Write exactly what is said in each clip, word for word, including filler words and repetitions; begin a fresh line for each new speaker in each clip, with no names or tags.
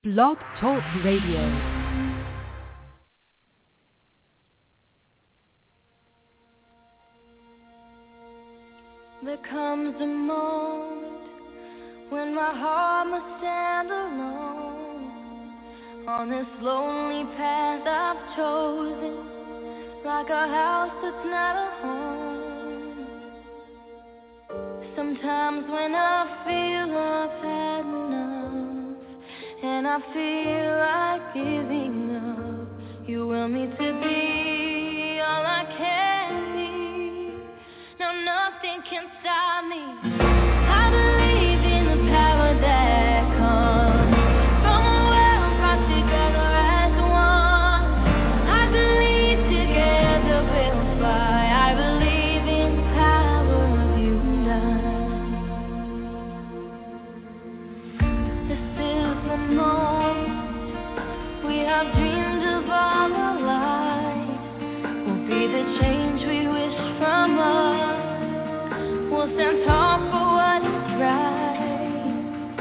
Blog Talk Radio.
There comes a moment when my heart must stand alone on this lonely path I've chosen, like a house that's not a home. Sometimes when I feel I've had enough and I feel like giving up, you will me to be all I can be. Now nothing can stop me. I believe in the power that comes from a world brought together as one. I believe together we'll fly. I believe in the power of you and I. This is the moment we have dreamed of all our lives. Will be the change we wish from us. We'll stand tall for what is right,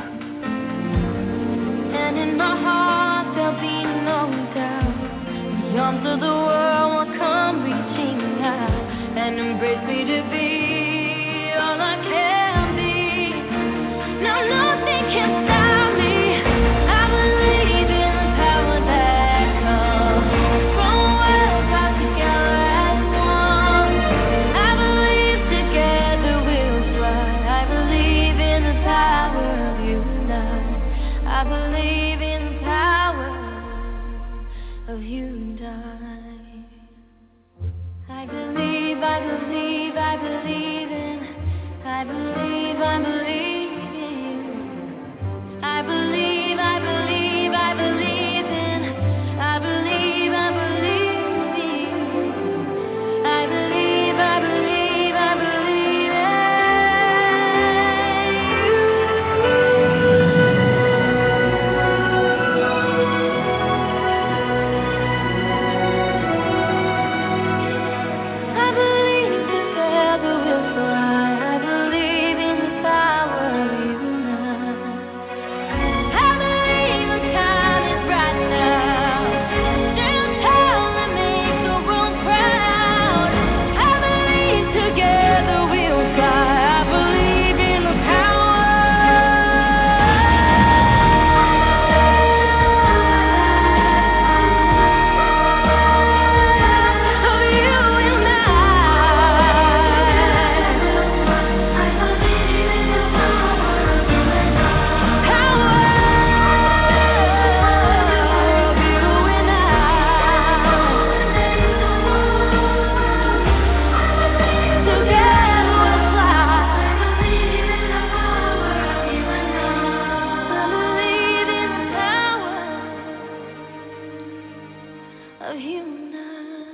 and in my heart there'll be no doubt. The arms of the world will come reaching out and embrace me to be all I can be. Now nothing can stop me. I believe in the power that comes from a world brought together as one. I believe together we'll fly. I believe in the power of you and I. I believe in the power of you and I. I believe, I believe, I believe in. I believe, I believe in you. I believe, I believe, I believe in. I believe, I believe in you. I believe, I believe, I believe in you. I believe together we'll fly. I believe in the power of you and I. I believe the time is right now. Stand tall and make the world proud. I believe together we'll fly. I believe in the power of you and I. I believe in the power of you and I. Power of you and I. Together we'll fly. I believe in the power of you and I. I believe in the power of you and I.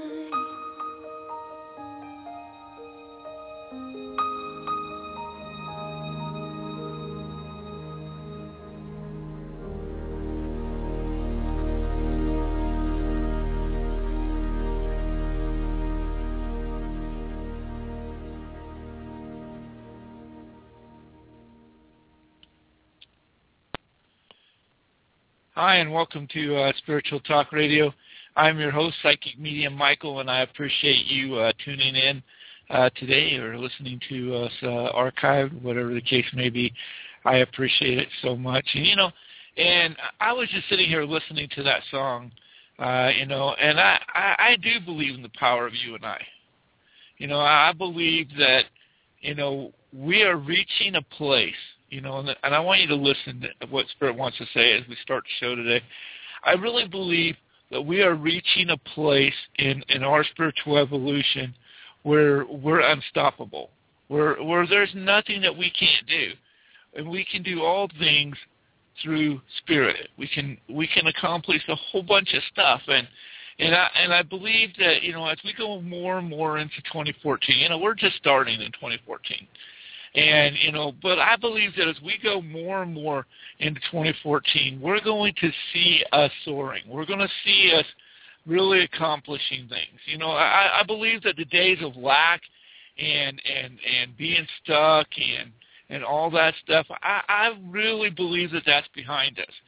Hi, and welcome to uh, Spiritual Talk Radio. I'm your host, Psychic Medium Michael, and I appreciate you uh, tuning in uh, today or listening to us uh, archived, whatever the case may be. I appreciate it so much. And, you know, and I was just sitting here listening to that song, uh, you know, and I, I, I do believe in the power of you and I. You know, I believe that, you know, we are reaching a place, you know, and, and I want you to listen to what Spirit wants to say as we start the show today. I really believe that we are reaching a place in, in our spiritual evolution where we're unstoppable, where where there's nothing that we can't do, and we can do all things through Spirit. We can we can accomplish a whole bunch of stuff, and and I and I believe that, you know, as we go more and more into twenty fourteen, you know, we're just starting in twenty fourteen. And, you know, but I believe that as we go more and more into twenty fourteen, we're going to see us soaring. We're going to see us really accomplishing things. You know, I, I believe that the days of lack and and and being stuck and and all that stuff, I, I really believe that that's behind us.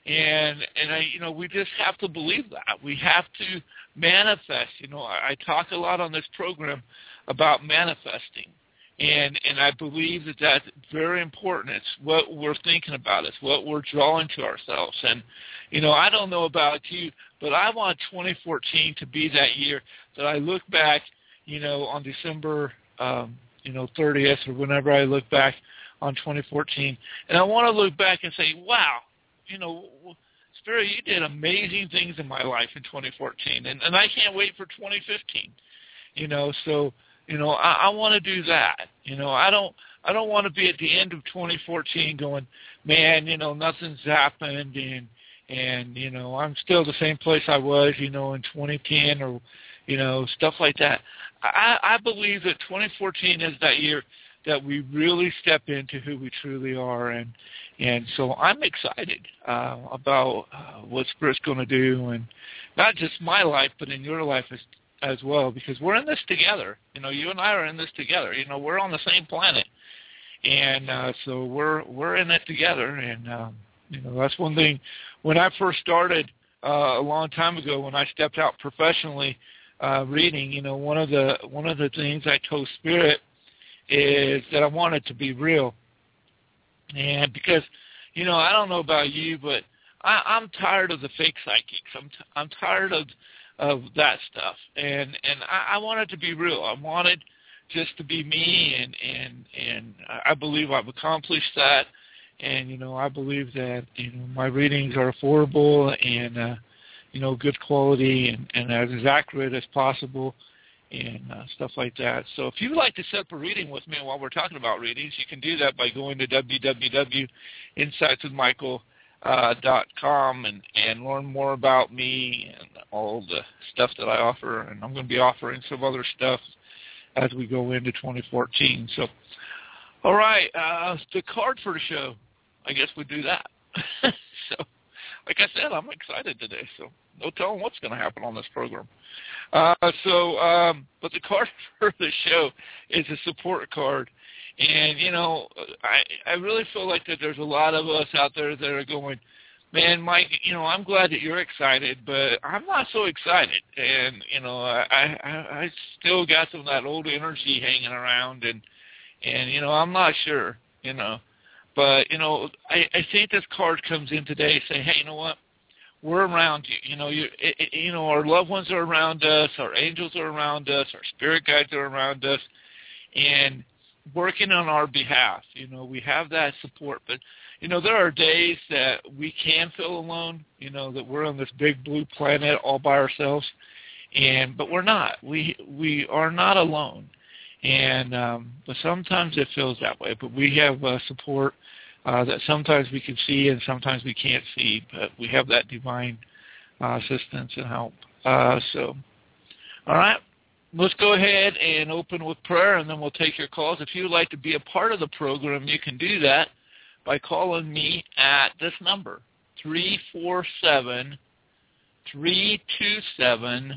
And, and I, you know, we just have to believe that. We have to manifest. You know, I, I talk a lot on this program about manifesting. And, and I believe that that's very important. It's what we're thinking about. It's what we're drawing to ourselves. And, you know, I don't know about you, but I want twenty fourteen to be that year that I look back, you know, on December, um, you know, thirtieth or whenever I look back on twenty fourteen. And I want to look back and say, wow, you know, Spirit, you did amazing things in my life in twenty fourteen, and, and I can't wait for twenty fifteen. You know, so you know, I, I want to do that. You know, I don't, I don't want to be at the end of twenty fourteen going, man, you know, nothing's happened, and and you know, I'm still the same place I was, you know, in twenty ten or, you know, stuff like that. I, I believe that twenty fourteen is that year that we really step into who we truly are, and and so I'm excited uh, about uh, what Spirit's going to do, and not just my life, but in your life as, as well, because we're in this together. You know, you and I are in this together. You know, we're on the same planet, and uh, so we're we're in it together. And um, you know, that's one thing. When I first started uh, a long time ago, when I stepped out professionally uh, reading, you know, one of the one of the things I told Spirit is that I want it to be real. And because, you know, I don't know about you, but I, I'm tired of the fake psychics. I'm t- I'm tired of of that stuff, and and I, I want it to be real. I want it just to be me, and and and I believe I've accomplished that. And you know, I believe that you know my readings are affordable and uh, you know good quality and, and as accurate as possible. And uh, stuff like that. So if you'd like to set up a reading with me while we're talking about readings, you can do that by going to w w w dot insights with michael dot com and, and learn more about me and all the stuff that I offer. And I'm going to be offering some other stuff as we go into twenty fourteen. So, all right, uh, the card for the show, I guess we do that. So, like I said, I'm excited today, so no telling what's going to happen on this program. Uh, so, um, but the card for the show is a support card. And, you know, I, I really feel like that there's a lot of us out there that are going, man, Mike, you know, I'm glad that you're excited, but I'm not so excited. And, you know, I, I, I still got some of that old energy hanging around, and, and you know, I'm not sure, you know. But, you know, I, I think this card comes in today saying, hey, you know what? We're around you. You know, you it, it, you know, our loved ones are around us, our angels are around us, our spirit guides are around us, and working on our behalf. You know, we have that support. But, you know, there are days that we can feel alone, you know, that we're on this big blue planet all by ourselves, and but we're not. We we are not alone. And um, but sometimes it feels that way. But we have uh, support Uh, that sometimes we can see and sometimes we can't see, but we have that divine uh, assistance and help. Uh, so, all right, let's go ahead and open with prayer, and then we'll take your calls. If you would like to be a part of the program, you can do that by calling me at this number, three four seven, three two seven,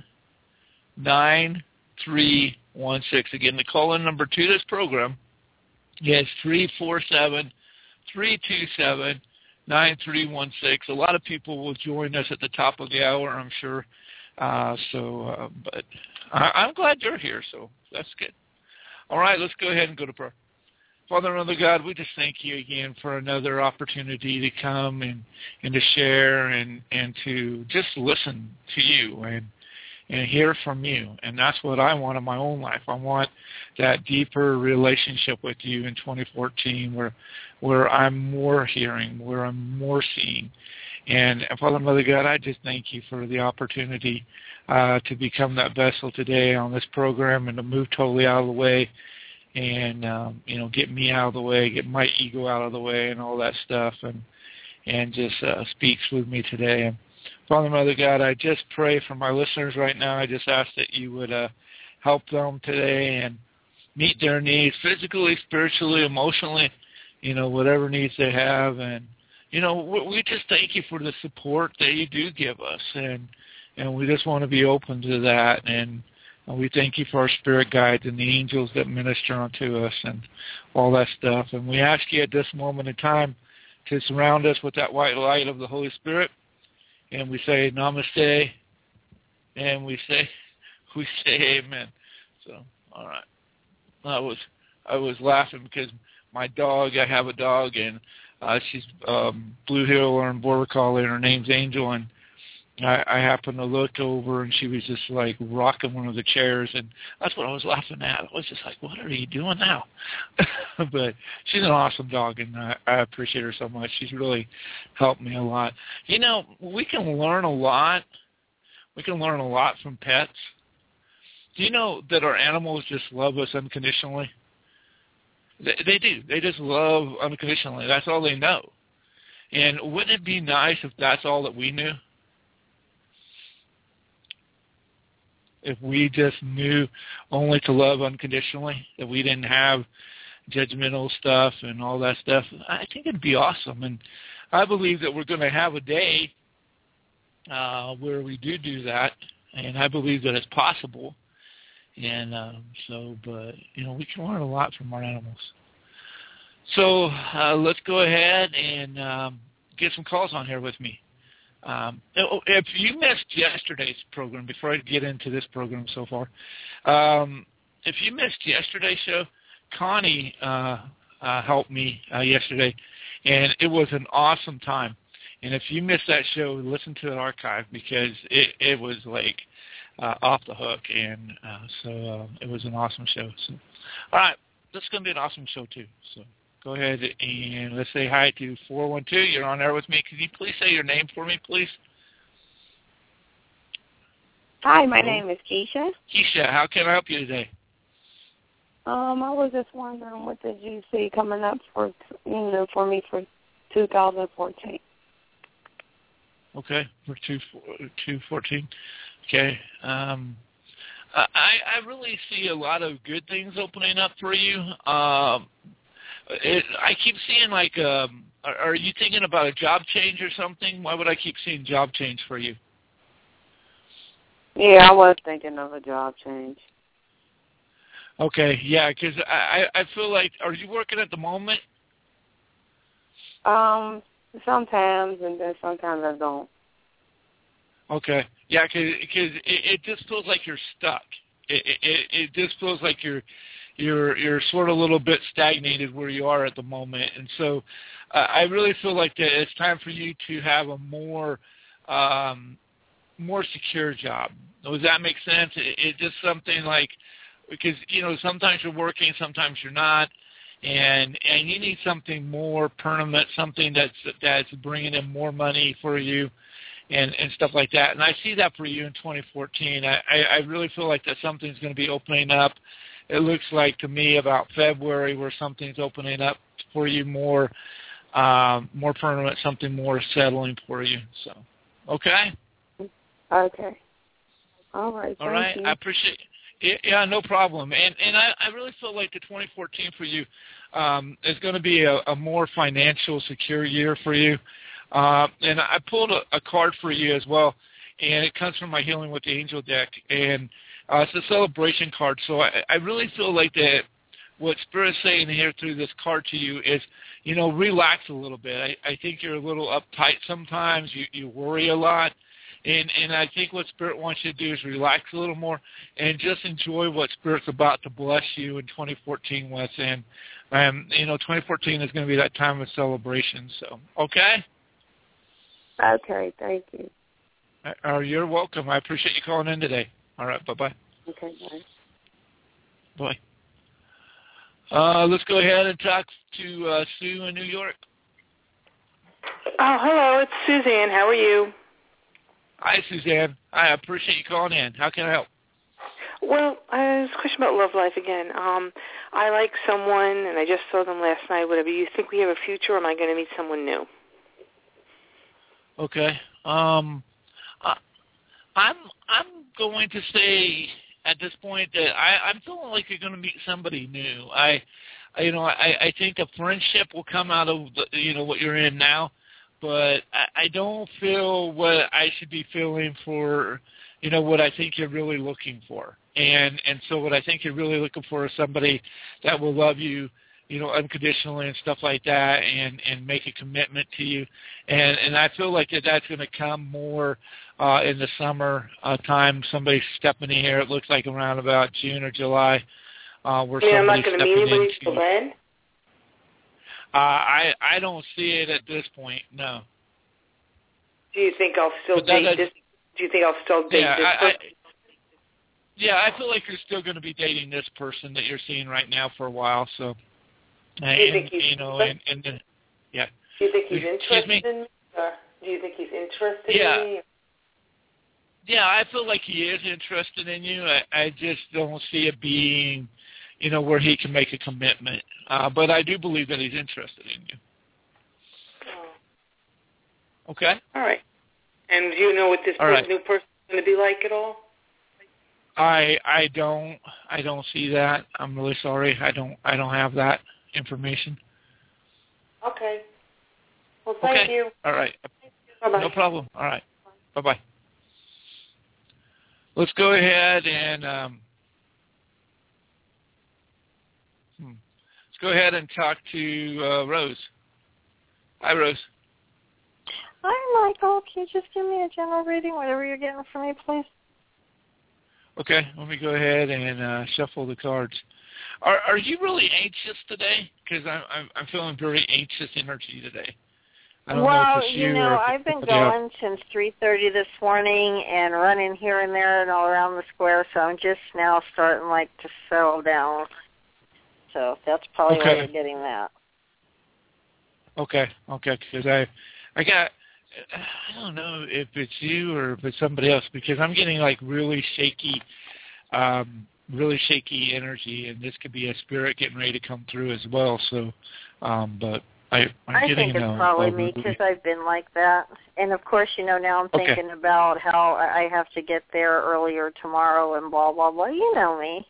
nine three one six. Again, the call-in number to this program is three four seven, three two seven, nine three one six. A lot of people will join us at the top of the hour, I'm sure. Uh, so, uh, but I, I'm glad you're here, so that's good. All right, let's go ahead and go to prayer. Father and Mother God, we just thank you again for another opportunity to come and, and to share and, and to just listen to you and and hear from you. And that's what I want in my own life. I want that deeper relationship with you in twenty fourteen where where I'm more hearing, where I'm more seeing. And Father and Mother God, I just thank you for the opportunity uh, to become that vessel today on this program and to move totally out of the way and, um, you know, get me out of the way, get my ego out of the way and all that stuff, and and just uh, speaks with me today. And Father, Mother God, I just pray for my listeners right now. I just ask that you would uh, help them today and meet their needs physically, spiritually, emotionally, you know, whatever needs they have. And, you know, we just thank you for the support that you do give us. And, and we just want to be open to that. And we thank you for our spirit guides and the angels that minister unto us and all that stuff. And we ask you at this moment in time to surround us with that white light of the Holy Spirit. And we say namaste, and we say we say amen. So, all right. I was I was laughing because my dog, I have a dog, and uh, she's um, Blue Heeler and Border Collie, and her name's Angel, and I, I happened to look over, and she was just, like, rocking one of the chairs, and that's what I was laughing at. I was just like, what are you doing now? But she's an awesome dog, and I, I appreciate her so much. She's really helped me a lot. You know, we can learn a lot. We can learn a lot from pets. Do you know that our animals just love us unconditionally? They, they do. They just love unconditionally. That's all they know. And wouldn't it be nice if that's all that we knew? If we just knew only to love unconditionally, that we didn't have judgmental stuff and all that stuff, I think it'd be awesome. And I believe that we're going to have a day uh, where we do do that, and I believe that it's possible. And um, so, but, you know, we can learn a lot from our animals. So uh, let's go ahead and um, get some calls on here with me. Um, if you missed yesterday's program, before I get into this program so far, um, if you missed yesterday's show, Connie uh, uh, helped me uh, yesterday, and it was an awesome time. And if you missed that show, listen to the archive because it, it was like uh, off the hook, and uh, so uh, it was an awesome show. So, all right, this is going to be an awesome show too. So. Go ahead and let's say hi to four one two. You're on there with me. Could you please say your name for me, please?
Hi, my
Hello?
name is Keisha.
Keisha, how can I help you today?
Um, I was just wondering what did you see coming up for you know for me for two thousand fourteen.
Okay, for two two fourteen. Okay. Um, I I really see a lot of good things opening up for you. Um. It, I keep seeing like, um, are, are you thinking about a job change or something? Why would I keep seeing job change for you?
Yeah, I was thinking of a job change.
Okay, yeah, because I, I feel like, are you working at the moment?
Um, sometimes, and then sometimes I don't.
Okay, yeah, because it, it just feels like you're stuck. It, it, it just feels like you're you're you're sort of a little bit stagnated where you are at the moment, and so uh, I really feel like that it's time for you to have a more um, more secure job. Does that make sense? It, it's just something like, because you know sometimes you're working, sometimes you're not, and and you need something more permanent, something that's that's bringing in more money for you. And, and stuff like that. And I see that for you in twenty fourteen. I, I, I really feel like that something's going to be opening up. It looks like to me about February where something's opening up for you more, um, more permanent, something more settling for you. So, okay?
Okay. All right.
All
thank
right.
you.
I appreciate it. Yeah, no problem. And and I, I really feel like the twenty fourteen for you um, is going to be a, a more financial secure year for you. Uh, and I pulled a, a card for you as well, and it comes from my Healing with the Angel deck, and uh, it's a celebration card. So I, I really feel like that what Spirit's saying here through this card to you is, you know, relax a little bit. I, I think you're a little uptight sometimes. You, you worry a lot, and, and I think what Spirit wants you to do is relax a little more and just enjoy what Spirit's about to bless you in twenty fourteen with. And, um, you know, twenty fourteen is going to be that time of celebration. So, okay?
Okay, thank you.
Uh, you're welcome. I appreciate you calling in today. All right, bye-bye.
Okay, bye.
Bye. Uh, let's go ahead and talk to uh, Sue in New York.
Oh, hello, it's Suzanne. How are you?
Hi, Suzanne. I appreciate you calling in. How can I help?
Well, I was a question about love life again. Um, I like someone, and I just saw them last night. Whatever. You think we have a future, or am I going to meet someone new?
Okay. Um, I, I'm I'm going to say at this point that I, I'm feeling like you're going to meet somebody new. I, I you know, I, I think a friendship will come out of the, you know what you're in now, but I, I don't feel what I should be feeling for, you know, what I think you're really looking for. And and so what I think you're really looking for is somebody that will love you, you know, unconditionally and stuff like that, and, and make a commitment to you. And and I feel like that that's going to come more uh, in the summer uh, time. Somebody's stepping in here. It looks like around about June or July, uh, where
yeah,
somebody's
I'm not
stepping
meet anybody
into.
till then?
Uh, I I don't see it at this point. No.
Do you think I'll still
But that-
date this? Do you think I'll still date
Yeah,
this
I,
person?
I, yeah, I feel like you're still going to be dating this person that you're seeing right now for a while. So, and,
do you think he's
you know, and, and, and yeah.
Do you think he's
Excuse
interested
me?
in me? Or do you think he's interested
Yeah.
in me?
Yeah, I feel like he is interested in you. I, I just don't see it being, you know, where he can make a commitment. Uh, but I do believe that he's interested in you.
Oh.
Okay?
All right. And do you know what this
All right.
new person is going to be like at all?
I I don't I don't see that. I'm really sorry. I don't I don't have that information.
Okay. Well, thank
Okay.
you.
All right.
Bye-bye.
No problem. All right. Bye-bye. Let's go ahead and um, hmm. let's go ahead and talk to uh, Rose. Hi, Rose.
Hi, Michael. Can you just give me a general reading, whatever you're getting for me, please?
Okay, let me go ahead and uh, shuffle the cards. Are are you really anxious today? Because I'm, I'm I'm feeling very anxious energy today. I don't
well,
know if it's you,
you know,
or if
I've been
it's somebody else.
going since three thirty this morning and running here and there and all around the square, so I'm just now starting, like, to settle down. So that's probably
Okay.
why you're getting that.
Okay, okay, because I, I got, I don't know if it's you or if it's somebody else, because I'm getting like really shaky, um, really shaky energy, and this could be a spirit getting ready to come through as well. So, um, but I, I'm
I
getting
think it's
a,
probably
a
me
really,
because I've been like that. And, of course, you know, now I'm
Okay.
thinking about how I have to get there earlier tomorrow and blah, blah, blah. You know me.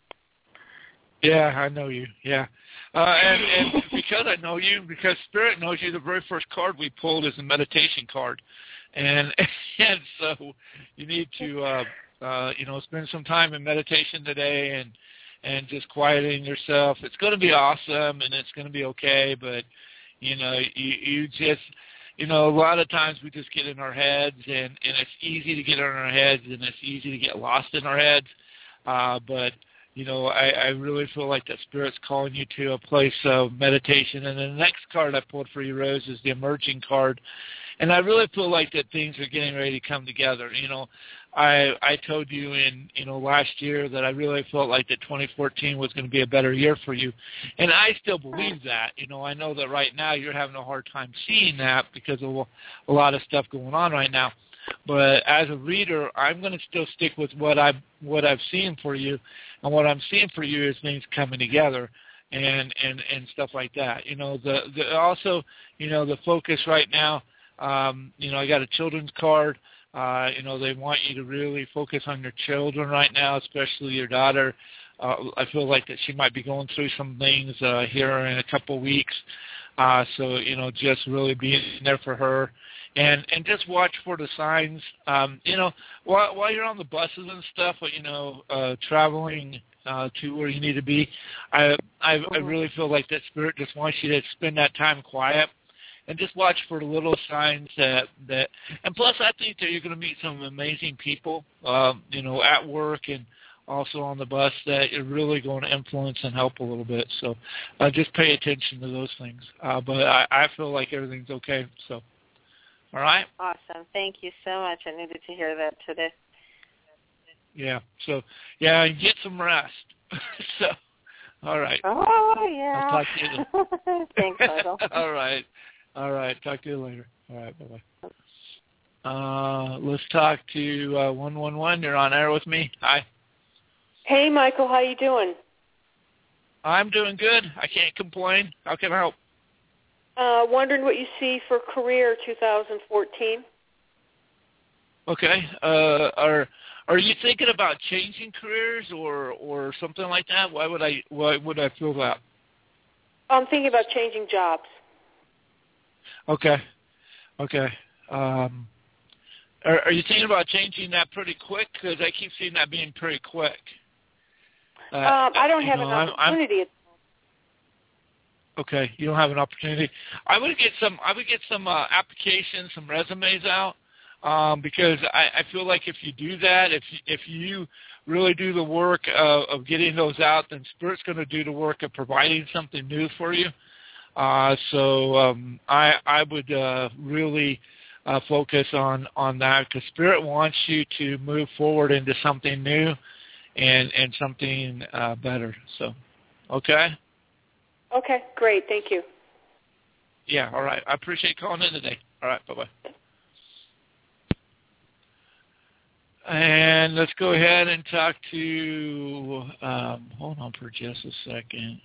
Yeah, I know you. Yeah, uh, and, and because I know you, because Spirit knows you, the very first card we pulled is a meditation card, and and so you need to uh, uh, you know spend some time in meditation today and and just quieting yourself. It's going to be awesome and it's going to be okay, but you know you you just you know a lot of times we just get in our heads, and and it's easy to get in our heads, and it's easy to get lost in our heads, uh, but You know, I, I really feel like that Spirit's calling you to a place of meditation. And the next card I pulled for you, Rose, is the emerging card. And I really feel like that things are getting ready to come together. You know, I I told you in, you know, last year that I really felt like that twenty fourteen was going to be a better year for you. And I still believe that. You know, I know that right now you're having a hard time seeing that because of a lot of stuff going on right now. But as a reader, I'm going to still stick with what I've, what I've seen for you. And what I'm seeing for you is things coming together and, and, and stuff like that. You know, the, the also, you know, the focus right now, um, you know, I got a children's card. Uh, you know, they want you to really focus on your children right now, especially your daughter. Uh, I feel like that she might be going through some things uh, here in a couple of weeks. Uh, so, you know, just really being there for her. And and just watch for the signs. Um, you know, while while you're on the buses and stuff, you know, uh, traveling uh, to where you need to be, I, I I really feel like that Spirit just wants you to spend that time quiet and just watch for the little signs that that. And plus, I think that you're going to meet some amazing people, um, you know, at work and also on the bus that you're really going to influence and help a little bit. So uh, just pay attention to those things. Uh, but I, I feel like everything's okay. So. All right.
Awesome. Thank you so much. I needed to hear that today.
Yeah. So, yeah, get some rest. so, all right.
Oh, yeah.
I'll talk to you later.
Thanks, Michael.
all right. All right. Talk to you later. All right. Bye-bye. Uh, let's talk to uh, one one one. You're on air with me. Hi.
Hey, Michael. How you doing?
I'm doing good. I can't complain. How can I help?
Uh, wondering what you see for career two thousand fourteen.
Okay. Uh, are are you thinking about changing careers or, or something like that? Why would I why would I feel that?
I'm thinking about changing jobs.
Okay. Okay. Um, are, are you thinking about changing that pretty quick? Because I keep seeing that being pretty quick. Uh,
um, I don't have
know,
an opportunity.
I'm, Okay, you don't have an opportunity. I would get some. I would get some uh, applications, some resumes out, um, because I, I feel like if you do that, if you, if you really do the work uh, of getting those out, then Spirit's going to do the work of providing something new for you. Uh, so um, I I would uh, really uh, focus on on that, because Spirit wants you to move forward into something new and and something uh, better. So, okay.
Okay, great. Thank you.
Yeah, all right. I appreciate calling in today. All right, bye-bye. And let's go ahead and talk to, um, hold on for just a second.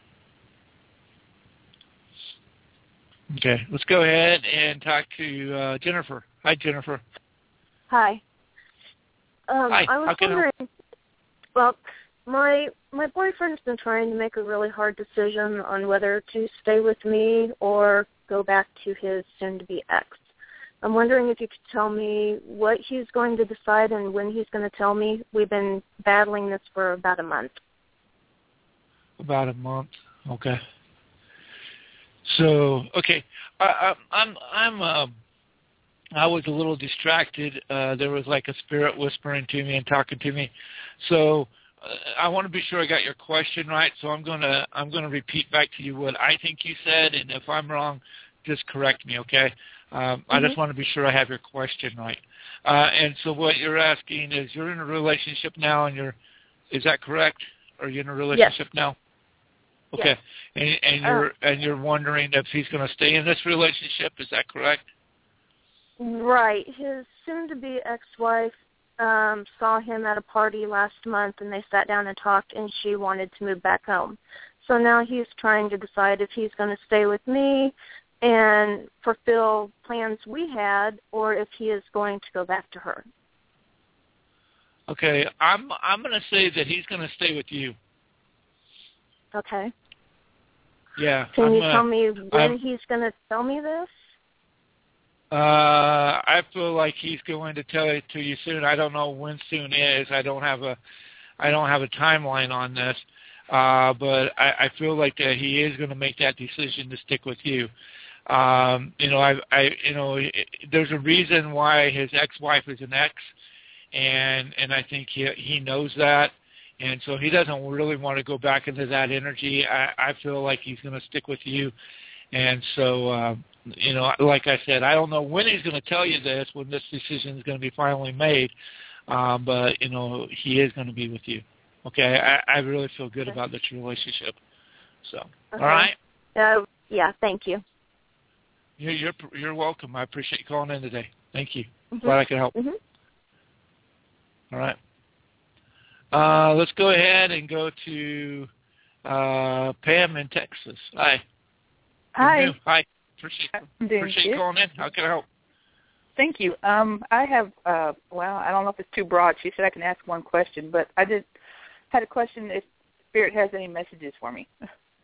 Okay, let's go ahead and talk to uh, Jennifer. Hi, Jennifer.
Hi. Um,
Hi.
I was
How can
wondering,
I help?
well, my my boyfriend's been trying to make a really hard decision on whether to stay with me or go back to his soon-to-be ex. I'm wondering if you could tell me what he's going to decide and when he's going to tell me. We've been battling this for about a month.
About a month. Okay. So, okay, I, I, I'm I'm uh, I was a little distracted. Uh, there was like a spirit whispering to me and talking to me. So uh, I want to be sure I got your question right. So I'm gonna I'm gonna repeat back to you what I think you said, and if I'm wrong, just correct me, okay? Um, mm-hmm. I just want to be sure I have your question right. Uh, and so what you're asking is, you're in a relationship now, and you're is that correct? Are you in a relationship
yes.
now? Okay,
yes.
and, and you're uh, and you're wondering if he's going to stay in this relationship. Is that correct?
Right. His soon-to-be ex-wife um, saw him at a party last month, and they sat down and talked, and she wanted to move back home. So now he's trying to decide if he's going to stay with me and fulfill plans we had, or if he is going to go back to her.
Okay, I'm I'm going to say that he's going to stay with you.
Okay.
Yeah.
Can
I'm,
you
uh,
tell me when
I'm,
he's going to tell me this?
Uh, I feel like he's going to tell it to you soon. I don't know when soon is. I don't have a, I don't have a timeline on this. Uh, but I, I feel like that he is going to make that decision to stick with you. Um, you know, I, I, you know, there's a reason why his ex-wife is an ex, and and I think he he knows that. And so he doesn't really want to go back into that energy. I, I feel like he's going to stick with you. And so, uh, you know, like I said, I don't know when he's going to tell you this, when this decision is going to be finally made. Um, but, you know, he is going to be with you. Okay? I, I really feel good
okay.
about this relationship. So,
okay.
all right?
Uh, yeah, thank you.
You're, you're, you're welcome. I appreciate you calling in today. Thank you.
Mm-hmm.
Glad I could help.
Mm-hmm.
All right. Uh, let's go ahead and go to uh, Pam in Texas. Hi.
Hi.
Hi. Appreciate, appreciate you calling in. How can I help?
Thank you. Um, I have, uh, well, I don't know if it's too broad. She said I can ask one question, but I just had a question if Spirit has any messages for me.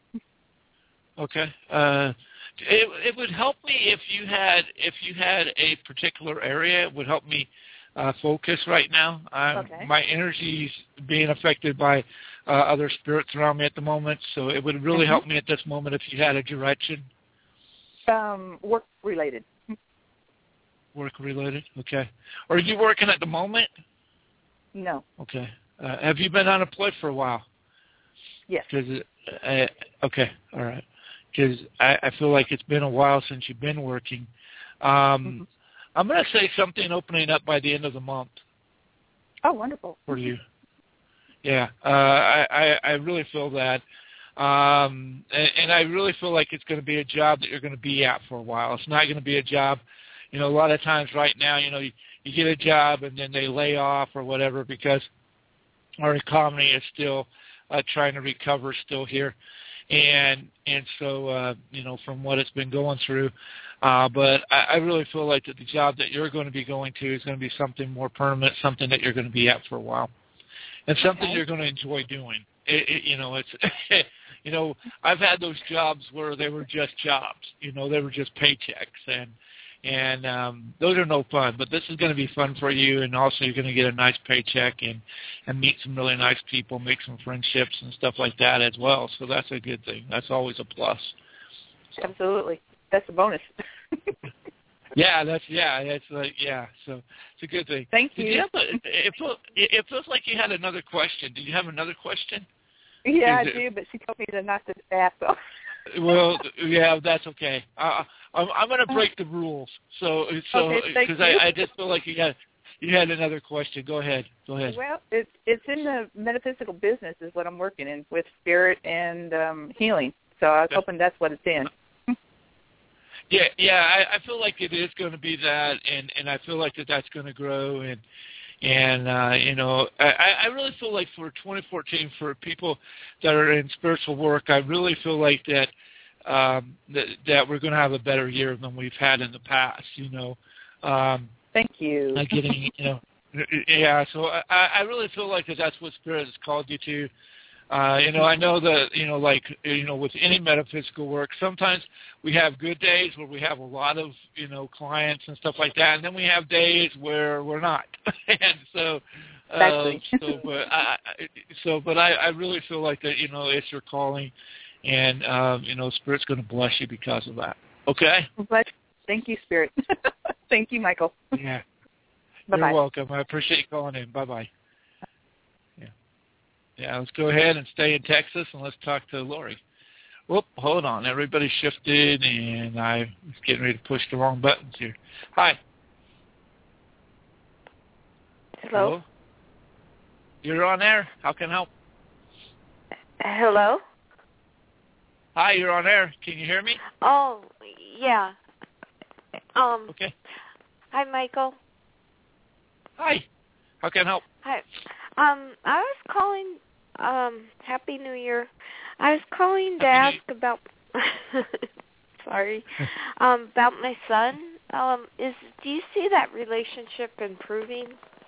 Okay. Uh, it, it would help me if you had if you had a particular area. It would help me Uh, focus right now. Um,
okay.
My energy's being affected by uh, other spirits around me at the moment, so it would really
mm-hmm.
help me at this moment if you had a direction.
Um, work related.
Work related. Okay. Are you working at the moment?
No.
Okay. Uh, have you been unemployed for a while?
Yes.
Cause it, uh, okay. All right. Because I, I feel like it's been a while since you've been working. Um,
mm-hmm.
I'm going to say something opening up by the end of the month.
Oh, wonderful.
For you. Yeah, uh, I, I, I really feel that. Um, and, and I really feel like it's going to be a job that you're going to be at for a while. It's not going to be a job, you know, a lot of times right now, you know, you, you get a job and then they lay off or whatever because our economy is still uh, trying to recover still here. And and so, uh, you know, from what it's been going through, uh, but I, I really feel like that the job that you're going to be going to is going to be something more permanent, something that you're going to be at for a while, and something
okay.
you're going to enjoy doing. It, it, you know, it's, you know, I've had those jobs where they were just jobs, you know, they were just paychecks, and and um, those are no fun. But this is going to be fun for you, and also you're going to get a nice paycheck and, and meet some really nice people, make some friendships and stuff like that as well. So that's a good thing. That's always a plus. So.
Absolutely. That's a bonus.
Yeah, that's yeah, that's like yeah. So it's a good thing.
Thank
Did
you.
you have a, it, feels, it feels like you had another question. Did you have another question?
Yeah,
Is
I
it,
do, but she told me to not to ask. So.
Well, yeah, that's okay. Uh, I'm, I'm going to break the rules. So, so because
okay,
I, I just feel like you had you had another question. Go ahead. Go ahead.
Well, it's it's in the metaphysical business is what I'm working in with spirit and um, healing. So I was hoping that's what it's in.
Yeah, yeah, I, I feel like it is going to be that, and, and I feel like that that's going to grow, and and uh, you know, I, I really feel like for twenty fourteen, for people that are in spiritual work, I really feel like that um, that, that we're going to have a better year than we've had in the past. You know, um,
thank you.
Like getting, you know, yeah. So I, I really feel like that that's what Spirit has called you to. Uh, you know, I know that, you know, like, you know, with any metaphysical work, sometimes we have good days where we have a lot of, you know, clients and stuff like that, and then we have days where we're not. and so, uh, so, but I, so, but I, I really feel like that, you know, it's your calling, and, um, you know, Spirit's going to bless you because of that. Okay?
But thank you, Spirit. Thank you, Michael.
Yeah.
Bye-bye.
You're welcome. I appreciate you calling in. Bye-bye. Yeah, let's go ahead and stay in Texas, and let's talk to Lori. Whoop, hold on. Everybody shifted, and I was getting ready to push the wrong buttons here. Hi.
Hello?
Hello? You're on air. How can I help?
Hello?
Hi, you're on air. Can you hear me?
Oh, yeah. Um.
Okay.
Hi, Michael.
Hi. How can I help?
Hi. Um, I was calling, um, Happy New Year. I was calling to
Happy
ask about, sorry, um, about my son. Um, is, do you see that relationship improving?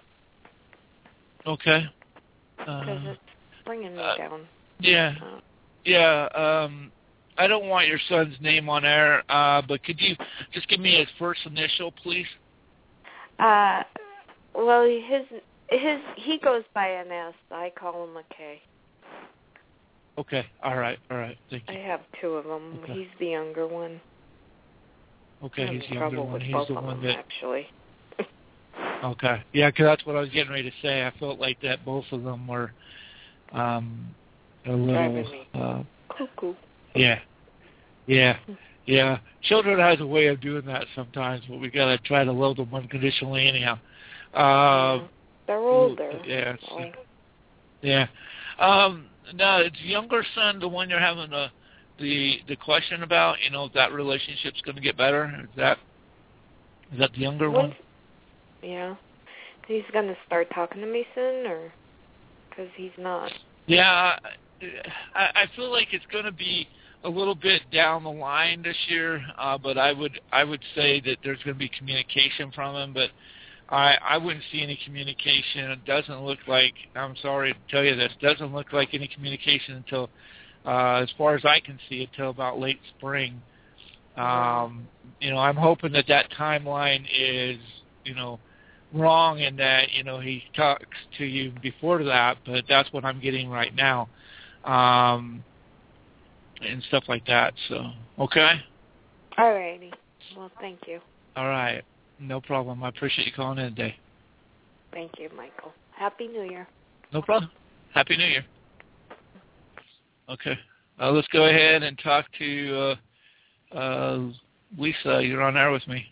Okay.
Because
Uh,
it's bringing me
uh,
down.
Yeah.
Uh,
Yeah. Um, I don't want your son's name on air, uh, but could you just give me his first initial, please?
uh, well, his... His he goes by an S. I call him a K.
Okay. All right. All right. Thank you.
I have two of them.
Okay.
He's the younger one.
Okay.
I'm
He's the
trouble
younger one.
with
He's
both
the
of
one
them,
that.
actually.
Okay. Yeah, because that's what I was getting ready to say. I felt like that both of them were um, a little.
Driving me
uh,
cuckoo.
Yeah. Yeah. Yeah. Children has a way of doing that sometimes, but we got to try to love them unconditionally anyhow. Uh,
yeah. They're older.
Yeah. So,
so.
Yeah. Um, now, is younger son the one you're having the the the question about? You know, if that relationship's going to get better. Is that is that the younger
What's,
one?
Yeah. He's going to start talking to me soon, or because he's not.
Yeah, I, I feel like it's going to be a little bit down the line this year, uh, but I would I would say that there's going to be communication from him, but I, I wouldn't see any communication. It doesn't look like, I'm sorry to tell you this, doesn't look like any communication until, uh, as far as I can see, until about late spring. Um, you know, I'm hoping that that timeline is, you know, wrong and that, you know, he talks to you before that, but that's what I'm getting right now, um, and stuff like that. So, okay?
All righty. Well, thank you.
All right. No problem. I appreciate you calling in today.
Thank you, Michael. Happy New Year.
No problem. Happy New Year. Okay. Uh, let's go ahead and talk to uh, uh, Lisa. You're on air with me.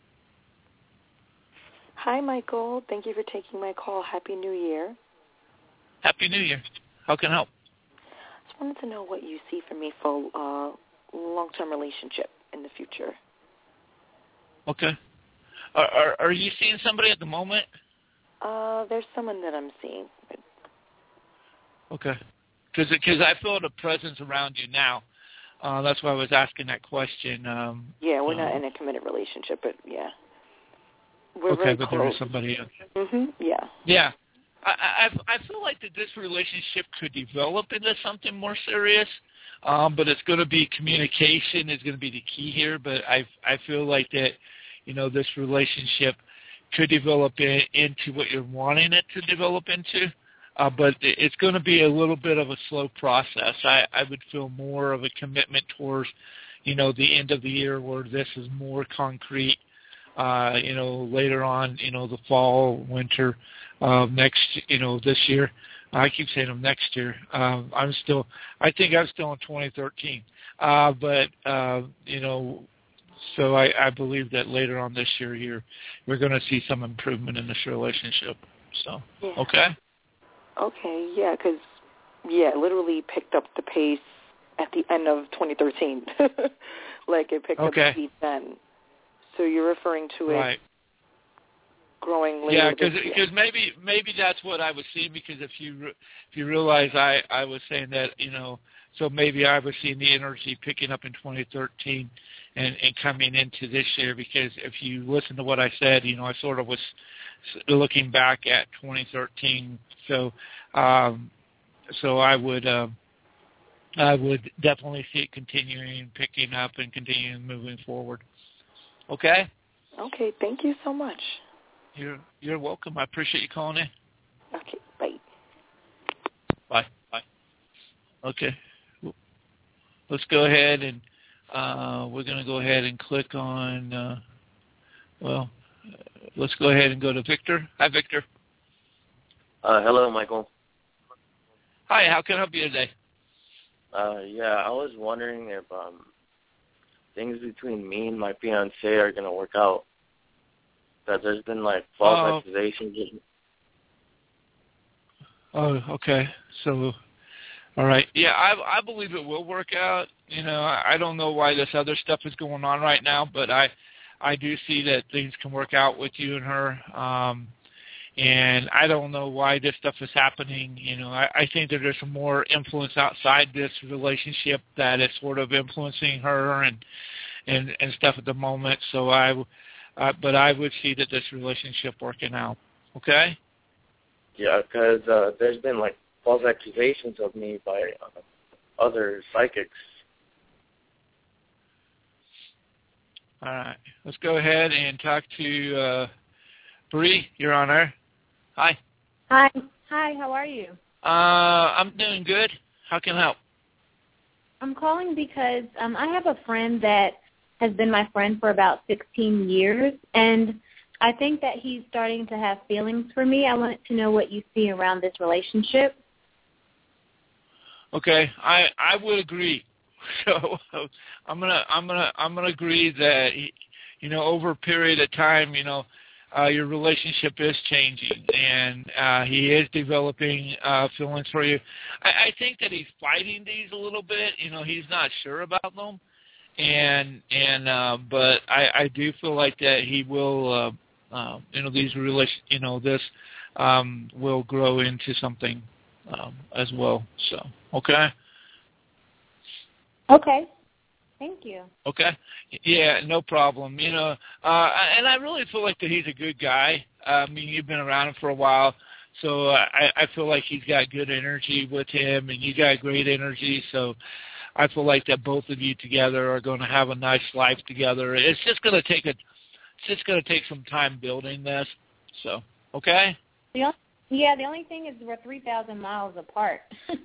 Hi, Michael. Thank you for taking my call. Happy New Year.
Happy New Year. How can I help?
Just wanted to know what you see for me for uh, long-term relationship in the future.
Okay. Are, are, are you seeing somebody at the moment?
Uh, there's someone that I'm seeing.
Okay. Because I feel the presence around you now. Uh, that's why I was asking that question. Um,
yeah, we're
um,
not in a committed relationship, but yeah. We're
okay,
very
but
close.
there is somebody else.
Mm-hmm, yeah.
Yeah. I, I, I feel like that this relationship could develop into something more serious, um, but it's going to be communication is going to be the key here. But I I feel like that, you know, this relationship could develop in, into what you're wanting it to develop into. Uh, but it's going to be a little bit of a slow process. I, I would feel more of a commitment towards, you know, the end of the year where this is more concrete. Uh, you know, later on, you know, the fall, winter, uh, next, you know, this year. I keep saying them next year. Um, I'm still, I think I'm still in twenty thirteen. Uh, but, uh, you know, so I, I believe that later on this year, here, we're going to see some improvement in this relationship. So,
yeah.
okay?
Okay, yeah, because, yeah, it literally picked up the pace at the end of twenty thirteen. Like it picked
okay.
up the speed then. So you're referring to it
right.
growing later.
Yeah, because maybe maybe that's what I was seeing. Because if you re- if you realize I I was saying that, you know, so maybe I was seeing the energy picking up in twenty thirteen and, and coming into this year. Because if you listen to what I said, you know, I sort of was looking back at twenty thirteen. So um, so I would. Uh, I would definitely see it continuing, picking up, and continuing moving forward. Okay?
Okay, thank you so much.
You're you're welcome. I appreciate you calling in.
Okay, bye.
Bye. Bye. Okay. Let's go ahead and uh, we're going to go ahead and click on, uh, well, let's go ahead and go to Victor. Hi, Victor.
Uh, hello, Michael.
Hi, how can I help you today?
Uh, yeah, I was wondering if um, things between me and my fiancé are going to work out. Because there's been, like, false uh, accusations.
Oh, okay. So, all right. Yeah, I I believe it will work out. You know, I, I don't know why this other stuff is going on right now, but I, I do see that things can work out with you and her. Um, and I don't know why this stuff is happening. You know, I, I think that there's some more influence outside this relationship that is sort of influencing her and and, and stuff at the moment. So I, uh, but I would see that this relationship working out. Okay?
Yeah, because uh, there's been, like, false accusations of me by uh, other psychics.
All right. Let's go ahead and talk to uh, Bree. You're on air. Hi.
Hi. Hi, how are you?
Uh, I'm doing good. How can I help?
I'm calling because um, I have a friend that has been my friend for about sixteen years, and I think that he's starting to have feelings for me. I wanted to know what you see around this relationship.
Okay, I I would agree. So I'm gonna I'm gonna I'm gonna agree that you know over a period of time, you know, uh, your relationship is changing, and uh, he is developing uh, feelings for you. I, I think that he's fighting these a little bit. You know, he's not sure about them, and and uh, but I, I do feel like that he will. Uh, uh, you know, these relation. You know, this um, will grow into something um, as well. So okay.
Okay. Thank you.
Okay. Yeah, no problem. You know, uh, and I really feel like that he's a good guy. I mean, you've been around him for a while, so I, I feel like he's got good energy with him, and you got great energy. So I feel like that both of you together are going to have a nice life together. It's just going to take a, it's just going to take some time building this. So okay.
Yeah. Yeah. The only thing is we're three thousand miles apart.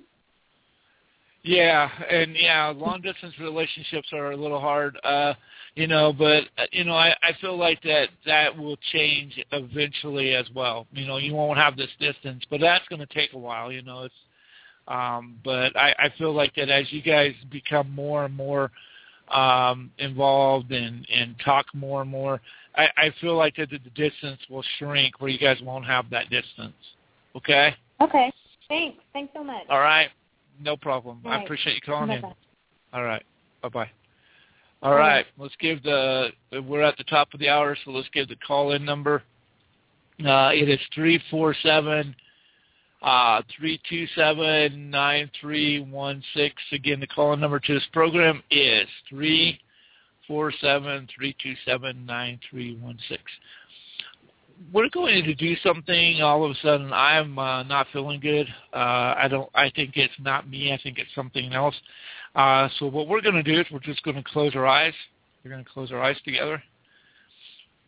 Yeah, and yeah, long distance relationships are a little hard, uh, you know, but uh, you know, I, I feel like that that will change eventually as well. You know, you won't have this distance, but that's going to take a while, you know. It's, um, but I, I feel like that as you guys become more and more um, involved and and talk more and more, I, I feel like that the distance will shrink where you guys won't have that distance. Okay.
Okay. Thanks. Thanks so much.
All right. No problem.
Right.
I appreciate you calling
Bye-bye.
in. All right. Bye-bye. All right. Let's give the, we're at the top of the hour, so let's give the call-in number. Uh, it is three four seven, three two seven, nine three one six. Again, the call-in number to this program is three four seven, three two seven, nine three one six. We're going to do something. All of a sudden, I'm uh, not feeling good. Uh, I don't. I think it's not me. I think it's something else. Uh, so what we're going to do is we're just going to close our eyes. We're going to close our eyes together,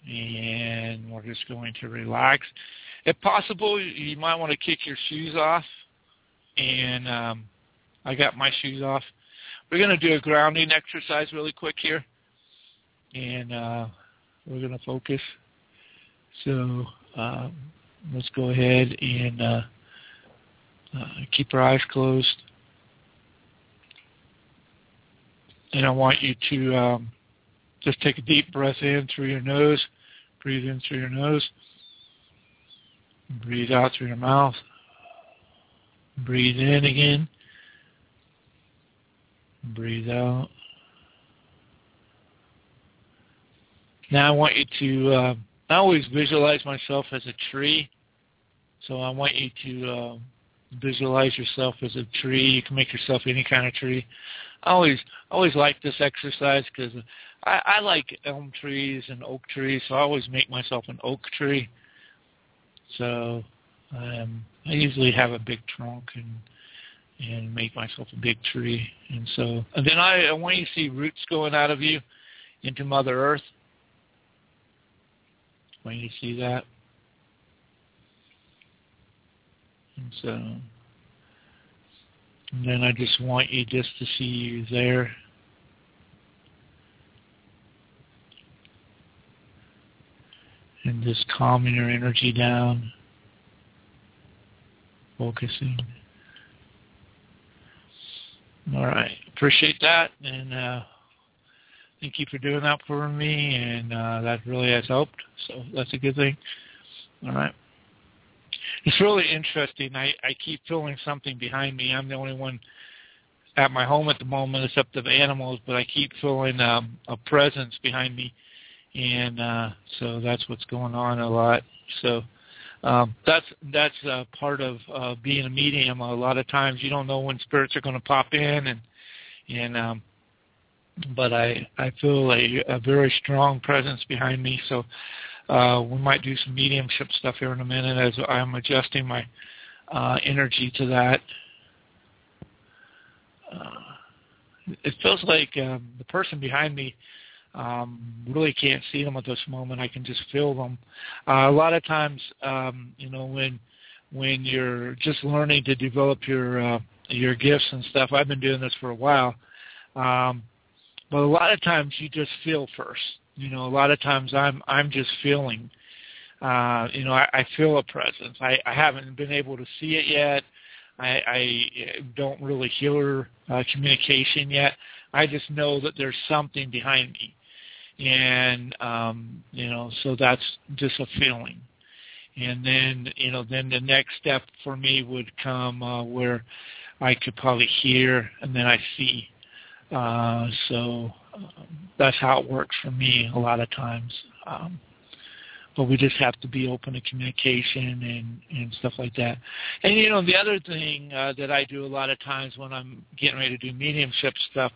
and we're just going to relax. If possible, you might want to kick your shoes off, and um, I got my shoes off. We're going to do a grounding exercise really quick here, and uh, we're going to focus. So um, let's go ahead and uh, uh, keep our eyes closed. And I want you to um, just take a deep breath in through your nose. Breathe in through your nose. Breathe out through your mouth. Breathe in again. Breathe out. Now I want you to, uh, I always visualize myself as a tree. So I want you to uh, visualize yourself as a tree. You can make yourself any kind of tree. I always, always like this exercise because I, I like elm trees and oak trees, so I always make myself an oak tree. So um, I usually have a big trunk and and make myself a big tree. And so, and then I, I want you to see roots going out of you into Mother Earth. I want you to see that. And so, and then I just want you just to see you there. And just calming your energy down. Focusing. All right. Appreciate that. And uh, thank you for doing that for me. And uh, that really has helped. So that's a good thing. All right. It's really interesting. I, I keep feeling something behind me. I'm the only one at my home at the moment except the animals, but I keep feeling um, a presence behind me. And uh, so that's what's going on a lot. So um, that's that's uh, part of uh, being a medium. A lot of times you don't know when spirits are going to pop in, and and um, but I I feel a, a very strong presence behind me. So uh, we might do some mediumship stuff here in a minute as I'm adjusting my uh, energy to that. Uh, it feels like um, the person behind me. Um, really can't see them at this moment. I can just feel them. Uh, a lot of times, um, you know, when when you're just learning to develop your uh, your gifts and stuff. I've been doing this for a while, um, but a lot of times you just feel first. You know, a lot of times I'm I'm just feeling. Uh, you know, I, I feel a presence. I, I haven't been able to see it yet. I, I don't really hear uh, communication yet. I just know that there's something behind me. And, um, you know, so that's just a feeling. And then, you know, then the next step for me would come uh, where I could probably hear and then I see. Uh, so um, that's how it works for me a lot of times. Um, but we just have to be open to communication and, and stuff like that. And, you know, the other thing uh, that I do a lot of times when I'm getting ready to do mediumship stuff,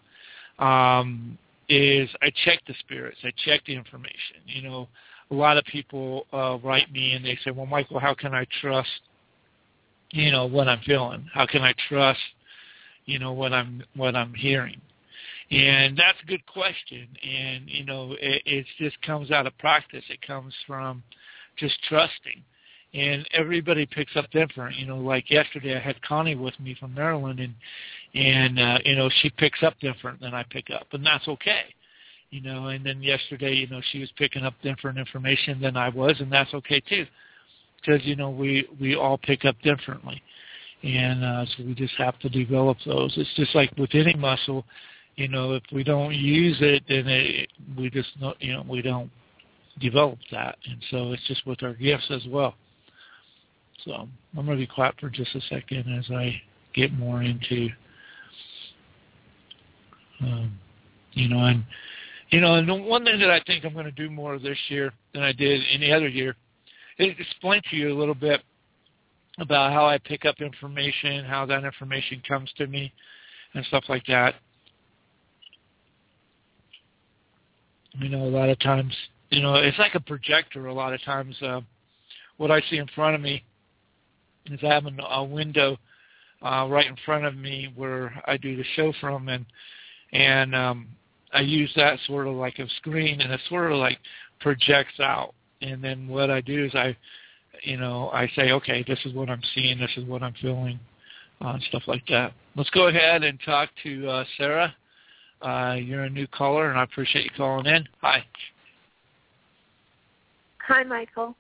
um, is I check the spirits. I check the information. You know, a lot of people uh, write me and they say, well, Michael, how can I trust, you know, what I'm feeling? How can I trust, you know, what I'm what I'm hearing? And that's a good question. And, you know, it, it just comes out of practice. It comes from just trusting. And everybody picks up different. You know, like yesterday I had Connie with me from Maryland, and, and uh, you know, she picks up different than I pick up, and that's okay. You know, and then yesterday, you know, she was picking up different information than I was, and that's okay too, because, you know, we, we all pick up differently. And uh, so we just have to develop those. It's just like with any muscle, you know, if we don't use it, then it, we just, you know, we don't develop that. And so it's just with our gifts as well. So I'm going to be quiet for just a second as I get more into, um, you know, and, you know, and the one thing that I think I'm going to do more this year than I did any other year is explain to you a little bit about how I pick up information, how that information comes to me, and stuff like that. You know, a lot of times, you know, it's like a projector a lot of times. Uh, what I see in front of me is I have a, a window uh, right in front of me where I do the show from, and and um, I use that sort of like a screen, and it's sort of like projects out. And then what I do is I, you know, I say, okay, this is what I'm seeing, this is what I'm feeling, uh, and stuff like that. Let's go ahead and talk to uh, Sarah. Uh, you're a new caller, and I appreciate you calling in. Hi.
Hi, Michael.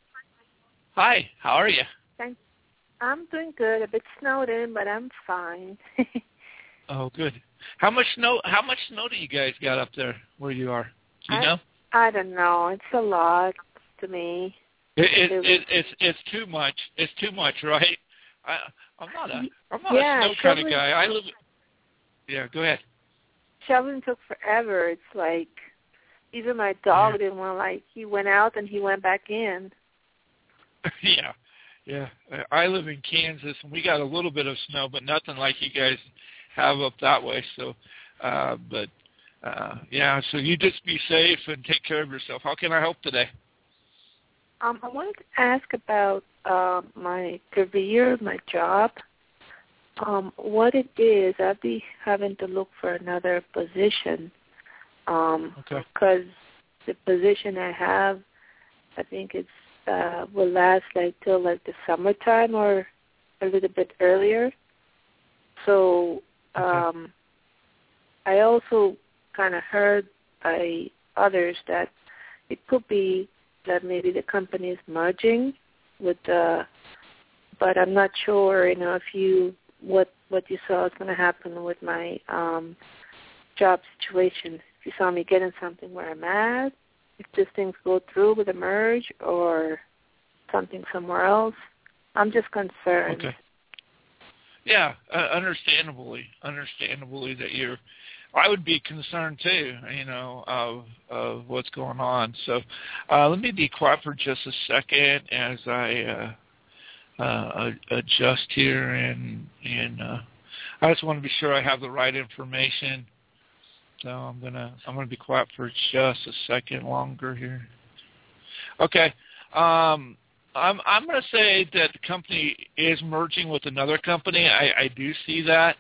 Hi. How are you?
Thanks. I'm doing good. A bit snowed in, but I'm fine.
Oh, good. How much snow? How much snow do you guys got up there where you are? Do you
I,
know?
I don't know. It's a lot to me.
It, it, it, it, it's it's too much. It's too much, right? I, I'm not a I'm not
yeah,
a snow kind of guy. I live. Yeah, go ahead.
Shoveling took forever. It's like even my dog
yeah.
didn't want. Like he went out and he went back in.
yeah, yeah. I live in Kansas, and we got a little bit of snow, but nothing like you guys have up that way. So, uh, but uh, yeah. So you just be safe and take care of yourself. How can I help today?
Um, I wanted to ask about uh, my career, my job. Um, what it is, I'll be having to look for another position. Um,
okay.
Because the position I have, I think it's uh, will last like till like the summertime or a little bit earlier. So um,
okay.
I also kind of heard by others that it could be that maybe the company is merging with the, but I'm not sure, you know, if you, what what you saw is going to happen with my um, job situation. If you saw me getting something where I'm at, if these things go through with a merge or something somewhere else, I'm just concerned.
Okay. Yeah, uh, understandably, understandably that you're, I would be concerned too, you know, of of what's going on. So uh, let me be quiet for just a second as I uh, uh, adjust here, and and uh, I just want to be sure I have the right information. So I'm gonna I'm gonna be quiet for just a second longer here. Okay. Um, I'm I'm going to say that the company is merging with another company. I, I do see that.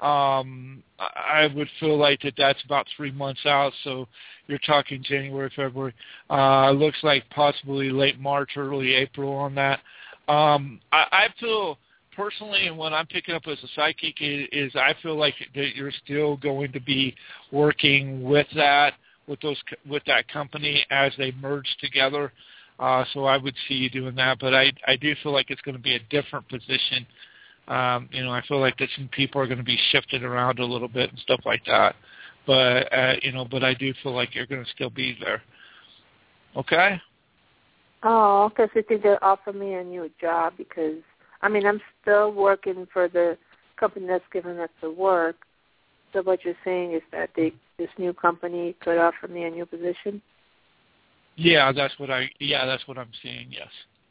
Um, I would feel like that that's about three months out. So you're talking January, February. Uh, looks like possibly late March, early April on that. Um, I, I feel personally, and what I'm picking up as a psychic is, is I feel like that you're still going to be working with that with those with that company as they merge together. Uh, so I would see you doing that, but I I do feel like it's going to be a different position. Um, you know, I feel like that some people are going to be shifted around a little bit and stuff like that. But uh, you know, but I do feel like you're going to still be there. Okay.
Oh, okay. So you think they'll offer me a new job because I mean I'm still working for the company that's giving us the work. So what you're saying is that they, this new company could offer me a new position?
Yeah, that's what I. Yeah, that's what I'm seeing. Yes.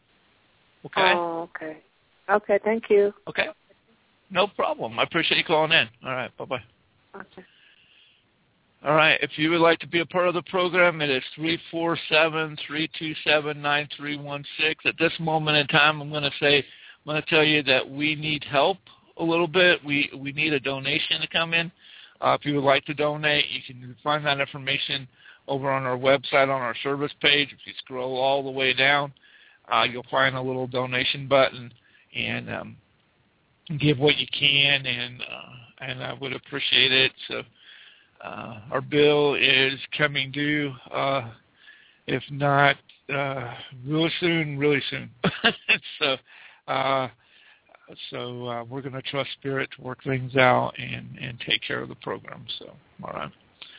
Okay.
Oh, okay. Okay, thank you.
Okay. No problem. I appreciate you calling in. All right. Bye bye.
Okay.
All right. If you would like to be a part of the program, it is three four seven, three two seven, nine three one six. At this moment in time, I'm going to say, I'm going to tell you that we need help a little bit. We we need a donation to come in. Uh, if you would like to donate, you can find that information over on our website on our service page. If you scroll all the way down, uh, you'll find a little donation button, and um, give what you can, and uh, and I would appreciate it. So uh, our bill is coming due, uh, if not uh, really soon, really soon. so uh, so uh, we're going to trust Spirit to work things out and, and take care of the program. So all right.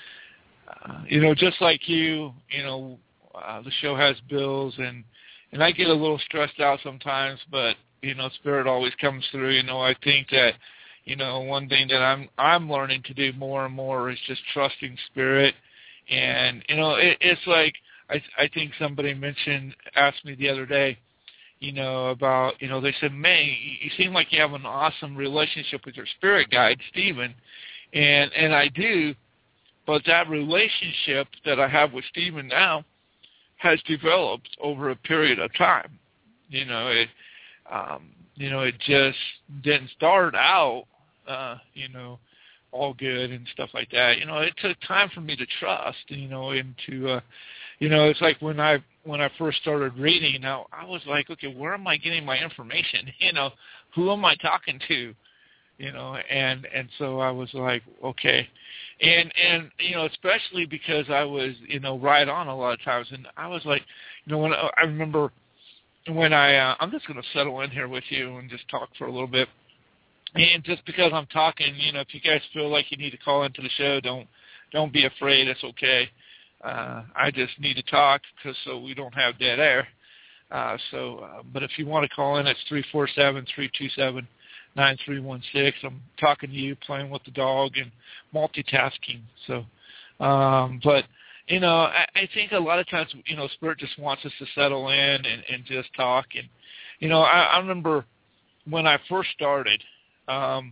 Uh, you know, just like you, you know, uh, the show has bills, and, and I get a little stressed out sometimes, but, you know, Spirit always comes through. You know, I think that, you know, one thing that I'm I'm learning to do more and more is just trusting Spirit. And, you know, it, it's like I I think somebody mentioned, asked me the other day, you know, about, you know, they said, man, you seem like you have an awesome relationship with your spirit guide, Stephen. And, and I do. But that relationship that I have with Stephen now has developed over a period of time. You know, it, um, you know, it just didn't start out, uh, you know, all good and stuff like that. You know, it took time for me to trust, you know, and to, uh, you know, it's like when I when I first started reading. Now I was like, okay, where am I getting my information? You know, who am I talking to? You know, and and so I was like, okay, and and you know, especially because I was, you know, right on a lot of times, and I was like, you know, when I, I remember when I, uh, I'm just going to settle in here with you and just talk for a little bit. And just because I'm talking, you know, if you guys feel like you need to call into the show, don't don't be afraid. It's okay. Uh, I just need to talk because so we don't have dead air. Uh, so, uh, but if you want to call in, it's three four seven, three two seven, nine three one six. I'm talking to you, playing with the dog, and multitasking. So, um, but, you know, I, I think a lot of times, you know, Spirit just wants us to settle in and, and just talk. And, you know, I, I remember when I first started, Um,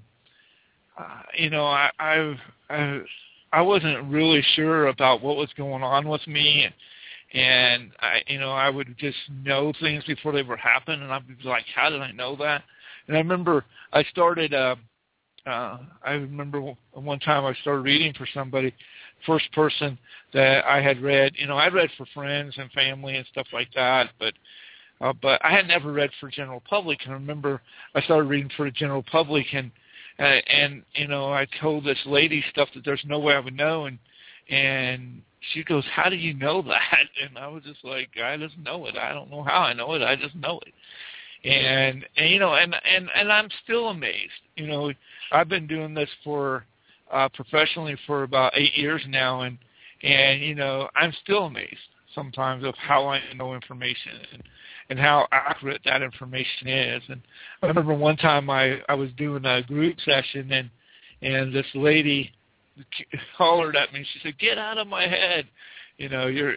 uh, you know, I, I I I wasn't really sure about what was going on with me, and, and I, you know, I would just know things before they were happening, and I'd be like, how did I know that? And I remember I started. Uh, uh, I remember one time I started reading for somebody, first person that I had read. You know, I read for friends and family and stuff like that, but. Uh, but I had never read for general public. And I remember I started reading for the general public, and uh, and you know I told this lady stuff that there's no way I would know, and and she goes, "How do you know that?" And I was just like, "I just know it. I don't know how I know it. I just know it." And and you know and and and I'm still amazed. You know, I've been doing this for uh, professionally for about eight years now, and and you know I'm still amazed sometimes of how I know information and, and how accurate that information is. And I remember one time I, I was doing a group session, and and this lady hollered at me. She said, "Get out of my head! You know, you're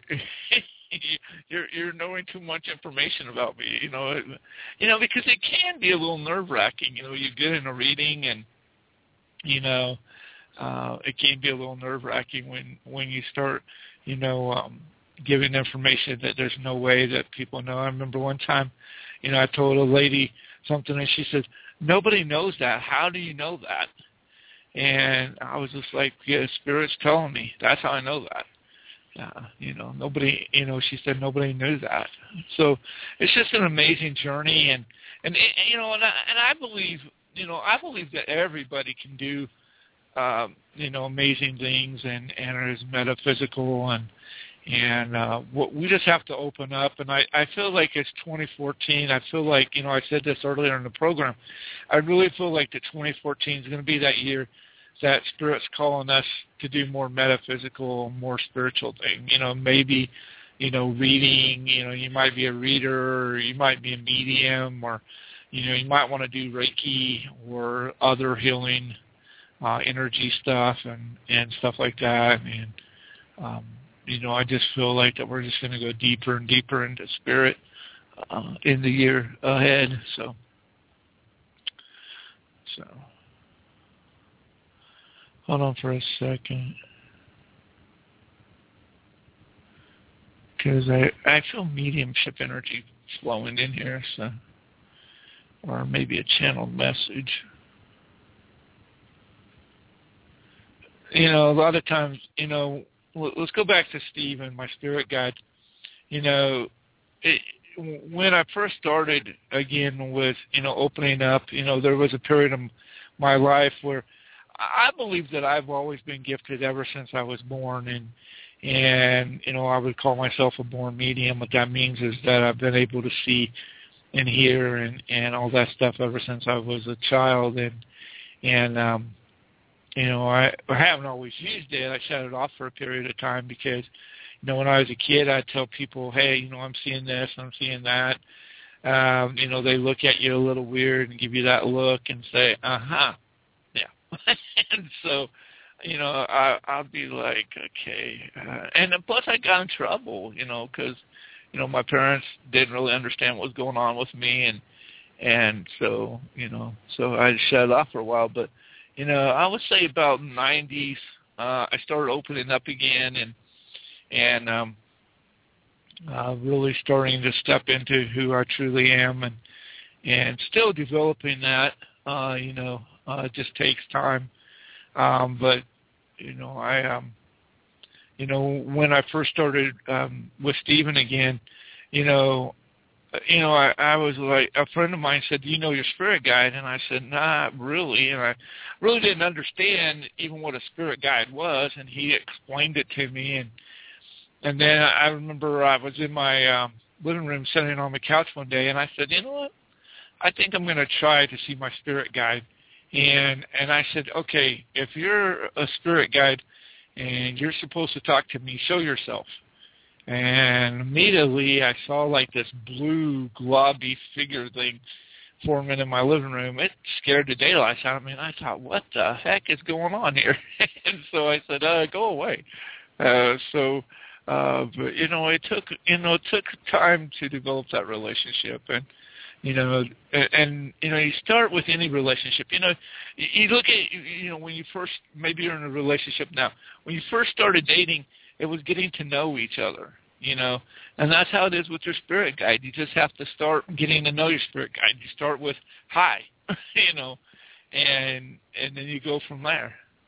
you're you're knowing too much information about me." You know, it, you know, because it can be a little nerve wracking. You know, you get in a reading, and you know, uh, it can be a little nerve wracking when when you start, you know. Um, giving information that there's no way that people know. I remember one time, you know, I told a lady something, and she said, "Nobody knows that. How do you know that?" And I was just like, "Yeah, Spirit's telling me. That's how I know that." Uh, you know, nobody, you know, she said nobody knew that. So it's just an amazing journey, and, and you know, and I, and I believe, you know, I believe that everybody can do, um, you know, amazing things, and, and is metaphysical, and And uh, what, we just have to open up. And I, I feel like it's twenty fourteen. I feel like, you know, I said this earlier in the program. I really feel like that twenty fourteen is going to be that year that Spirit's calling us to do more metaphysical, more spiritual thing. You know, maybe, you know, reading. You know, you might be a reader, or you might be a medium, or, you know, you might want to do Reiki or other healing uh, energy stuff and, and stuff like that. And, um, you know, I just feel like that we're just going to go deeper and deeper into Spirit uh, in the year ahead. So, so hold on for a second, because I I feel mediumship energy flowing in here, so, or maybe a channeled message. You know, a lot of times, you know. Let's go back to Stephen, my spirit guide. You know, it, when I first started again with, you know, opening up, you know, there was a period of my life where I believe that I've always been gifted ever since I was born, and and you know, I would call myself a born medium. What that means is that I've been able to see and hear and and all that stuff ever since I was a child, and and um You know, I, I haven't always used it. I shut it off for a period of time because, you know, when I was a kid, I'd tell people, hey, you know, I'm seeing this, I'm seeing that. Um, you know, they look at you a little weird and give you that look and say, uh-huh, yeah. And so, you know, I, I'll be like, okay. Uh, and plus I got in trouble, you know, because, you know, my parents didn't really understand what was going on with me. And, and so, you know, so I shut it off for a while. But, you know, I would say about nineties, uh, I started opening up again and and um, uh, really starting to step into who I truly am, and and still developing that. Uh, you know, uh, it just takes time. Um, but you know, I um, you know, when I first started um, with Stephen again, you know, you know, I, I was like, a friend of mine said, "Do you know your spirit guide?" And I said, "Not really." And I really didn't understand even what a spirit guide was. And he explained it to me. And and then I remember I was in my um, living room sitting on the couch one day, and I said, "You know what? I think I'm going to try to see my spirit guide." And and I said, "Okay, if you're a spirit guide and you're supposed to talk to me, show yourself." And immediately I saw like this blue globby figure thing forming in my living room. It scared the daylights out of me, and I thought, what the heck is going on here? And so I said, uh, go away. Uh, so, uh, but, you know, it took, you know, it took time to develop that relationship. And, you know, and, and, you know, you start with any relationship. You know, you, you look at, you know, when you first, maybe you're in a relationship now. When you first started dating, it was getting to know each other, you know, and that's how it is with your spirit guide. You just have to start getting to know your spirit guide. You start with hi, you know, and and then you go from there.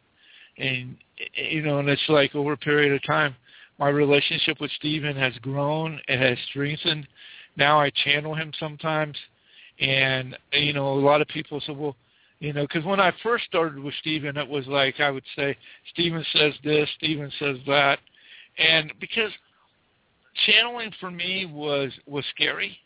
And, you know, and it's like over a period of time, my relationship with Stephen has grown. It has strengthened. Now I channel him sometimes. And, you know, a lot of people say, well, you know, because when I first started with Stephen, it was like I would say, Stephen says this, Stephen says that. And because channeling for me was, was scary,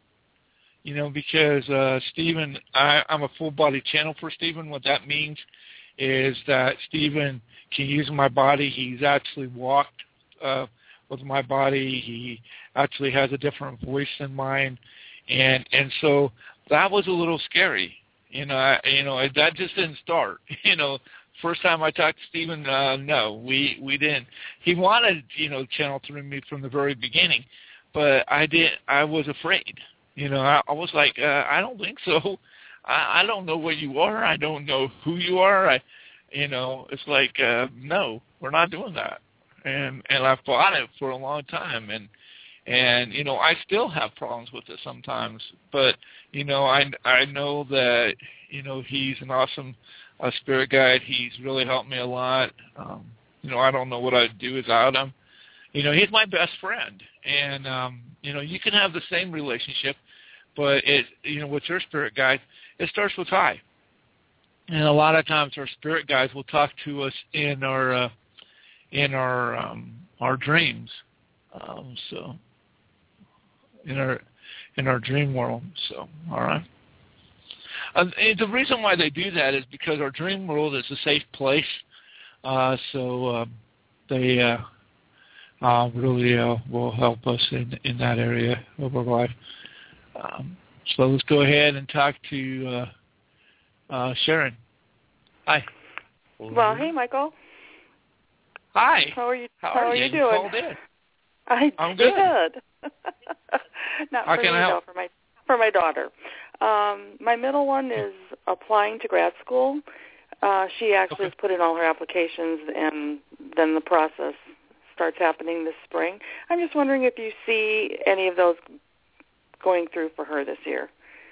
you know, because uh, Stephen, I, I'm a full-body channel for Stephen. What that means is that Stephen can use my body. He's actually walked uh, with my body. He actually has a different voice than mine. And and so that was a little scary. You know, I, you know, that just didn't start. You know, first time I talked to Stephen, uh, no, we, we didn't. He wanted, you know, channel through me from the very beginning, but I didn't. I was afraid. You know, I, I was like, uh, I don't think so. I, I don't know what you are. I don't know who you are. I, you know, it's like, uh, no, we're not doing that. And and I fought it for a long time, and and you know, I still have problems with it sometimes. But you know, I I know that you know he's an awesome uh, spirit guide. He's really helped me a lot. Um, you know, I don't know what I'd do without him. You know, he's my best friend, and um, you know, you can have the same relationship, but it, you know, with your spirit guide, it starts with hi. And a lot of times, our spirit guides will talk to us in our uh, in our um, our dreams. Um, so, in our in our dream world. So, all right. Uh, and the reason why they do that is because our dream world is a safe place. Uh, so uh, they uh, uh, really uh, will help us in, in that area of our life. Um, so let's go ahead and talk to uh, uh, Sharon. Hi.
Well, hey, Michael.
Hi.
How are you?
How,
how
are,
are
you?
you doing?
You called in.
I
I'm good.
did. Not
How
for
can
me,
I help?
though, for my for my daughter. Um, my middle one is applying to grad school. Uh, she actually
Okay.
has put in all her applications, and then the process starts happening this spring. I'm just wondering if you see any of those going through for her this year.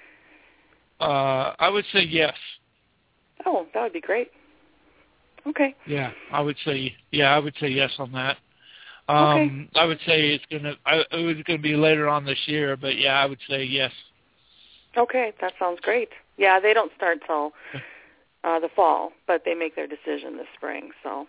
Uh, I would say yes.
Oh, that would be great. Okay.
Yeah, I would say yeah, I would say yes on that. Um, okay. I would say it's gonna. I, it was gonna be later on this year, but yeah, I would say yes.
Okay, that sounds great. Yeah, they don't start till uh, the fall, but they make their decision this spring. So.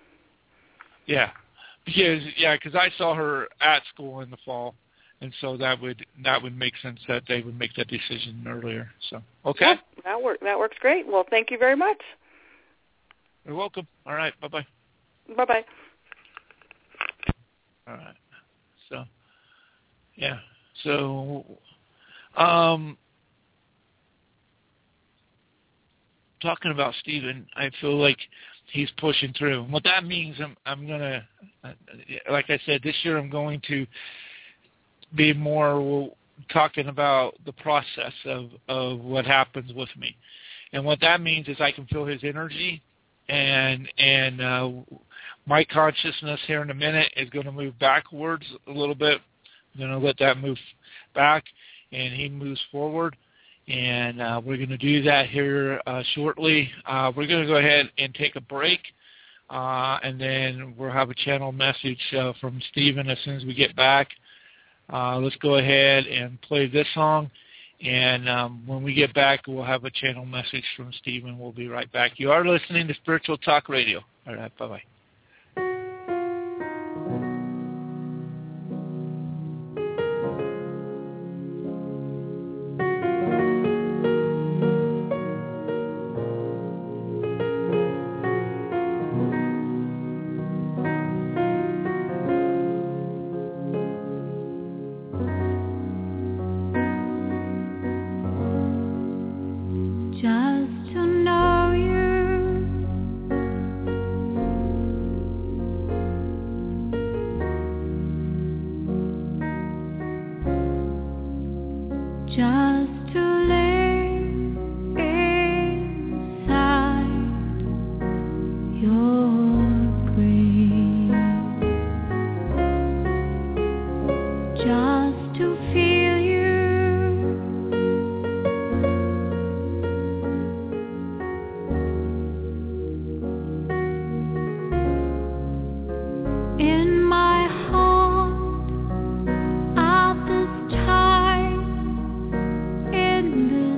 Yeah, because yeah, because I saw her at school in the fall, and so that would that would make sense that they would make that decision earlier. So okay.
Yeah, that work that works great. Well, thank you very much.
You're welcome. All right. Bye bye.
Bye bye.
All right. So, yeah. So, um, talking about Stephen, I feel like he's pushing through. What that means, I'm, I'm gonna, like I said, this year I'm going to be more talking about the process of, of what happens with me, and what that means is I can feel his energy, and and. Uh, My consciousness here in a minute is going to move backwards a little bit. I'm going to let that move back, and he moves forward. And uh, we're going to do that here uh, shortly. Uh, we're going to go ahead and take a break, uh, and then we'll have a channel message uh, from Stephen as soon as we get back. Uh, let's go ahead and play this song, and um, when we get back, we'll have a channel message from Stephen. We'll be right back. You are listening to Spiritual Talk Radio. All right, bye-bye.
Just to know you. Just to live inside your grace. Just to feel you. In my heart at this time, in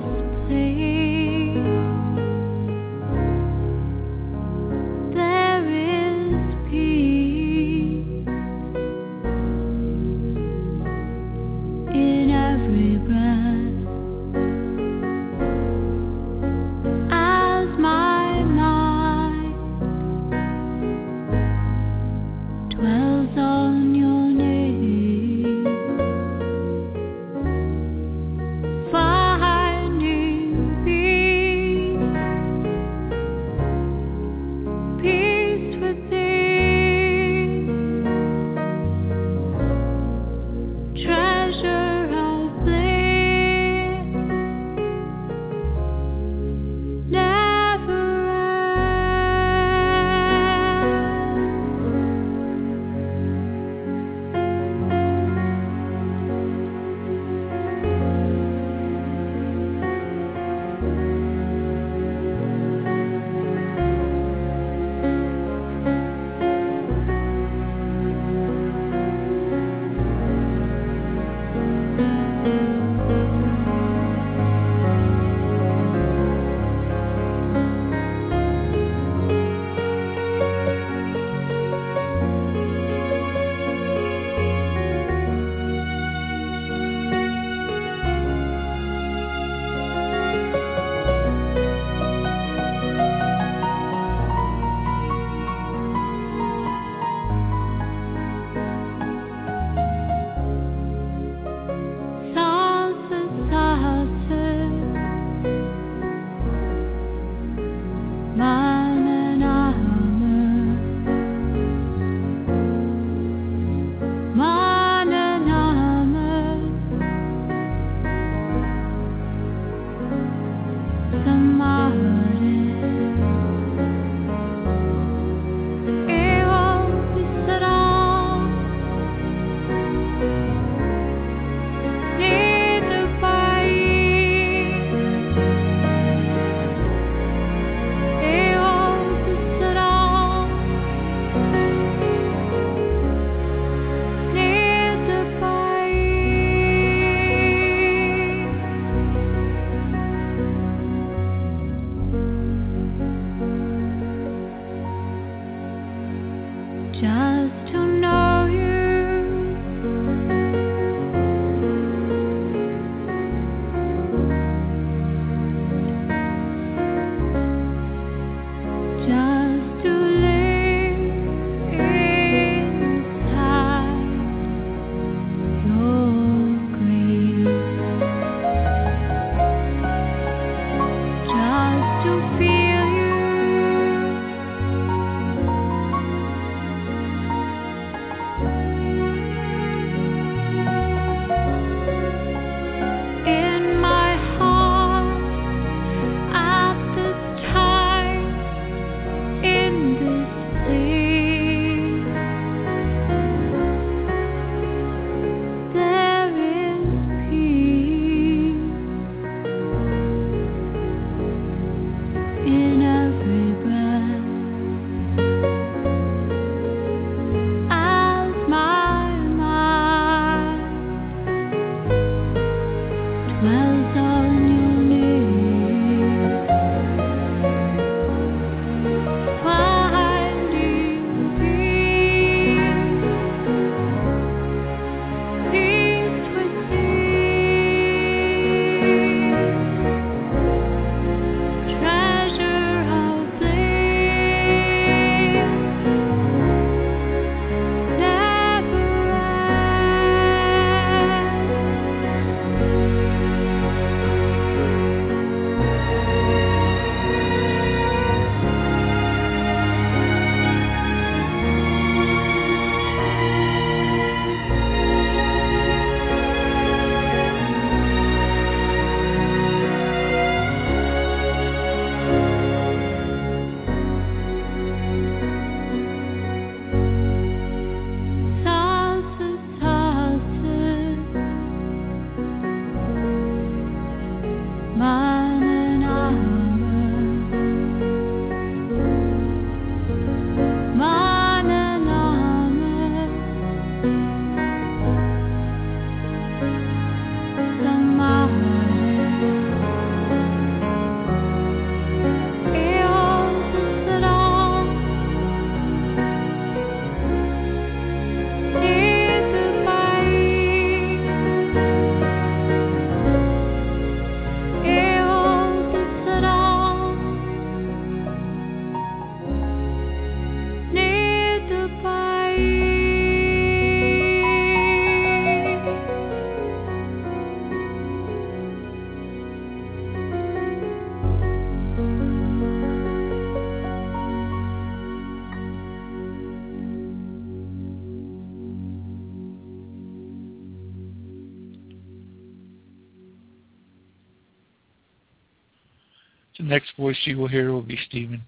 The next voice you will hear will be Stephen.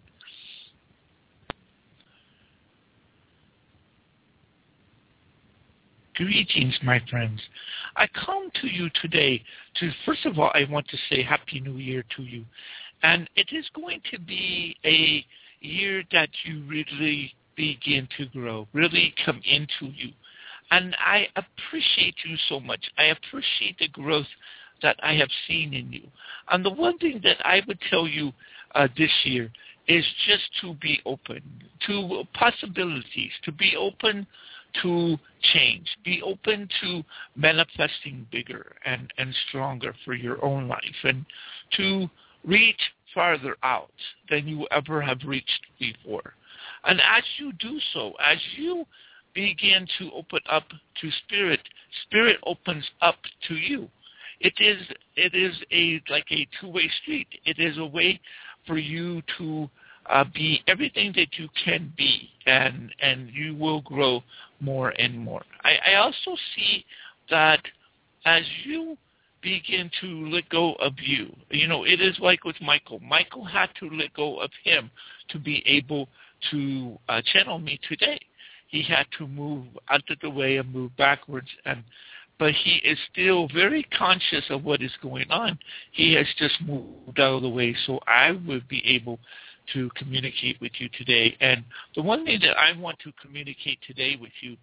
Greetings, my friends. I come to you today to, first of all, I want to say Happy New Year to you. And it is going to be a year that you really begin to grow, really come into you. And I appreciate you so much. I appreciate the growth that I have seen in you. And the one thing that I would tell you uh, this year is just to be open to possibilities, to be open to change, be open to manifesting bigger and, and stronger for your own life, and to reach farther out than you ever have reached before. And as you do so, as you begin to open up to Spirit, Spirit opens up to you. It is it is a like a two-way street. It is a way for you to uh, be everything that you can be, and and you will grow more and more. I, I also see that as you begin to let go of you, you know, it is like with Michael. Michael had to let go of him to be able to uh, channel me today. He had to move out of the way and move backwards, and but he is still very conscious of what is going on. He has just moved out of the way, so I would be able to communicate with you today. And the one thing that I want to communicate today with you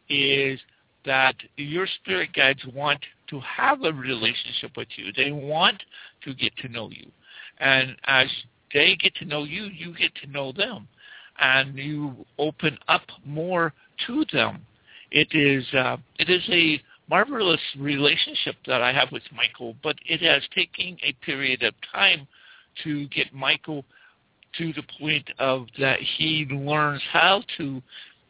is that your spirit guides want to have a relationship with you. They want to get to know you. And as they get to know you, you get to know them. And you open up more to them. It is uh, it is a marvelous relationship that I have with Michael, but it has taken a period of time to get Michael to the point of that he learns how to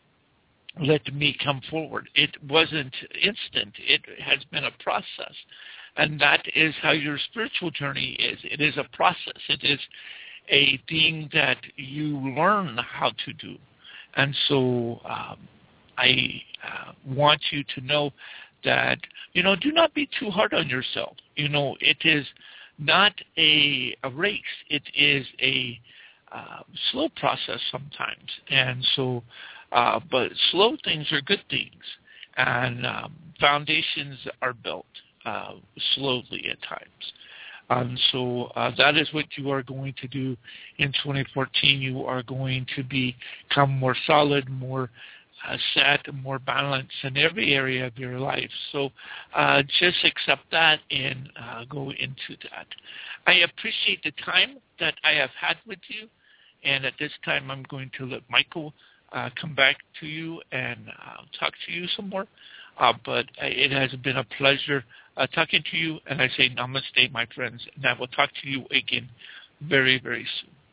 let me come forward. It wasn't instant. It has been a process. And that is how your spiritual journey is. It is a process. It is a thing that you learn how to do. And so um, I uh, want you to know that, you know, do not be too hard on yourself. You know, it is not a, a race. It is a uh, slow process sometimes. And so, uh, but slow things are good things. And um, foundations are built uh, slowly at times. Um, so uh, that is what you are going to do in twenty fourteen. You are going to become more solid, more uh, set, more balanced in every area of your life. So uh, just accept that and uh, go into that. I appreciate the time that I have had with you. And at this time, I'm going to let Michael uh, come back to you and uh, talk to you some more. Uh, but it has been a pleasure uh, talking to you, and I say namaste, my friends, and I will talk to you again very, very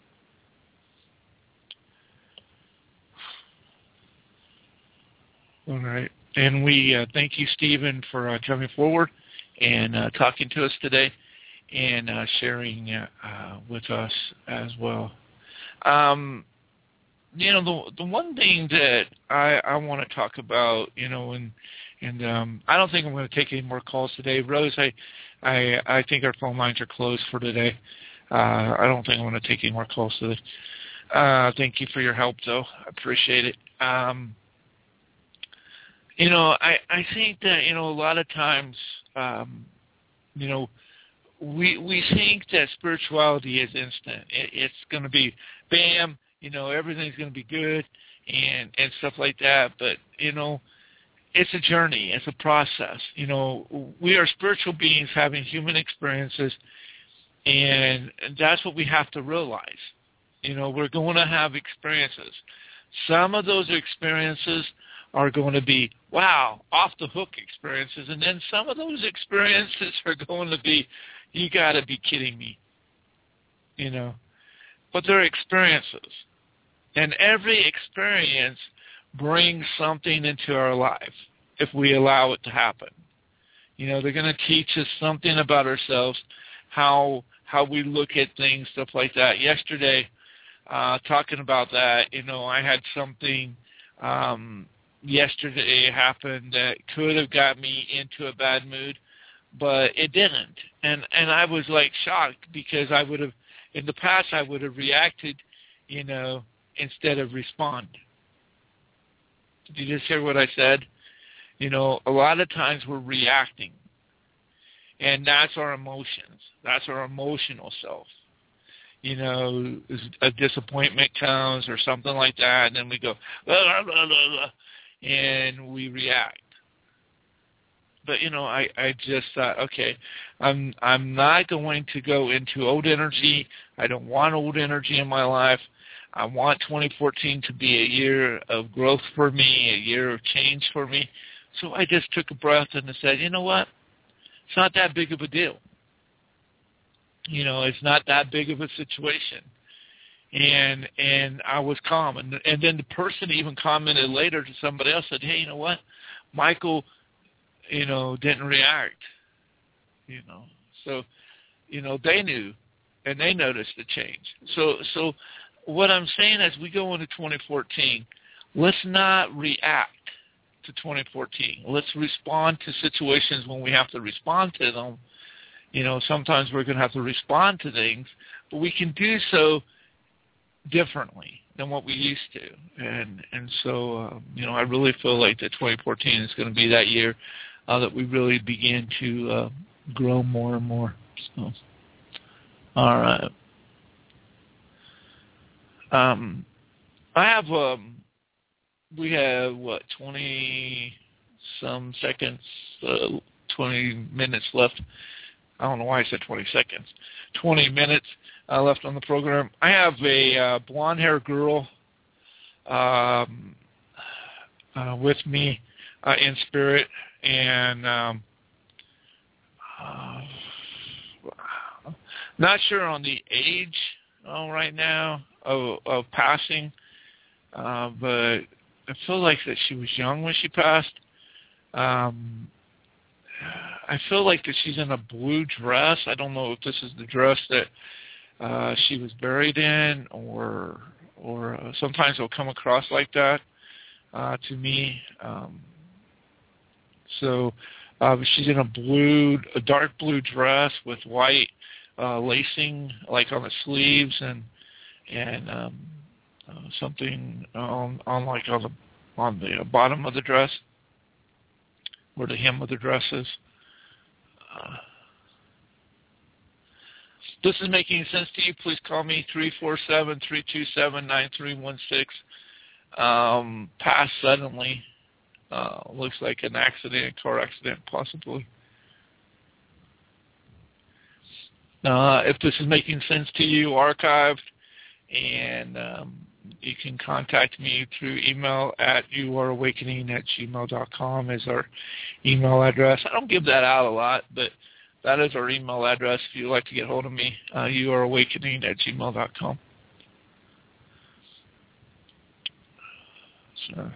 soon. All right. And we uh, thank you, Stephen, for uh, coming forward and uh, talking to us today and uh, sharing uh, uh, with us as well. Um, you know, the the one thing that I, I want to talk about, you know, and and um, I don't think I'm going to take any more calls today. Rose, I I, I think our phone lines are closed for today. Uh, I don't think I'm going to take any more calls today. Uh, thank you for your help, though. I appreciate it. Um, you know, I, I think that, you know, a lot of times, um, you know, we we think that spirituality is instant. It, it's going to be, bam, you know, everything's going to be good and, and stuff like that. But, you know, it's a journey. It's a process. You know, we are spiritual beings having human experiences, and that's what we have to realize. You know, we're going to have experiences. Some of those experiences are going to be, wow, off-the-hook experiences, and then some of those experiences are going to be, you got to be kidding me, you know. But they're experiences, and every experience brings something into our life if we allow it to happen. You know, they're going to teach us something about ourselves, how how we look at things, stuff like that. Yesterday, uh, talking about that, you know, I had something um, yesterday happen that could have got me into a bad mood, but it didn't. And and I was like shocked because I would have in the past I would have reacted, you know, instead of respond. Did you just hear what I said? You know, a lot of times we're reacting, and that's our emotions. That's our emotional self. You know, a disappointment comes or something like that, and then we go, blah, blah, blah, blah, and we react. But, you know, I, I just thought, okay, I'm I'm not going to go into old energy. I don't want old energy in my life. I want twenty fourteen to be a year of growth for me, a year of change for me. So I just took a breath and said, you know what? It's not that big of a deal. You know, it's not that big of a situation. And and I was calm. And, and then the person even commented later to somebody else, said, hey, you know what? Michael, you know, didn't react. You know, so, you know, they knew and they noticed the change. So, so what I'm saying as we go into twenty fourteen, let's not react to twenty fourteen. Let's respond to situations when we have to respond to them. You know, sometimes we're going to have to respond to things, but we can do so differently than what we used to. And and so, uh, you know, I really feel like that twenty fourteen is going to be that year uh, that we really begin to uh, grow more and more. So, all right. Um, I have, um, we have, what, twenty-some seconds, uh, twenty minutes left. I don't know why I said twenty seconds. twenty minutes uh, left on the program. I have a uh, blonde-haired girl um, uh, with me uh, in spirit, and um, uh, not sure on the age uh, right now of, of passing, uh, but I feel like that she was young when she passed. Um, I feel like that she's in a blue dress. I don't know if this is the dress that uh, she was buried in, or or uh, sometimes it'll come across like that uh, to me. Um, so uh, she's in a blue, a dark blue dress with white uh, lacing, like on the sleeves, and and um, uh, something on, on like on the on the bottom of the dress, where the hem of the dress is. Uh, this is making sense to you, please call me three four seven, three two seven, nine three one six. Um, passed suddenly. Uh, looks like an accident, car accident, possibly. Uh, if this is making sense to you, archived, and um, you can contact me through email at youareawakening at gmail dot com is our email address. I don't give that out a lot, but that is our email address if you'd like to get hold of me, uh, youareawakening at gmail dot com. So,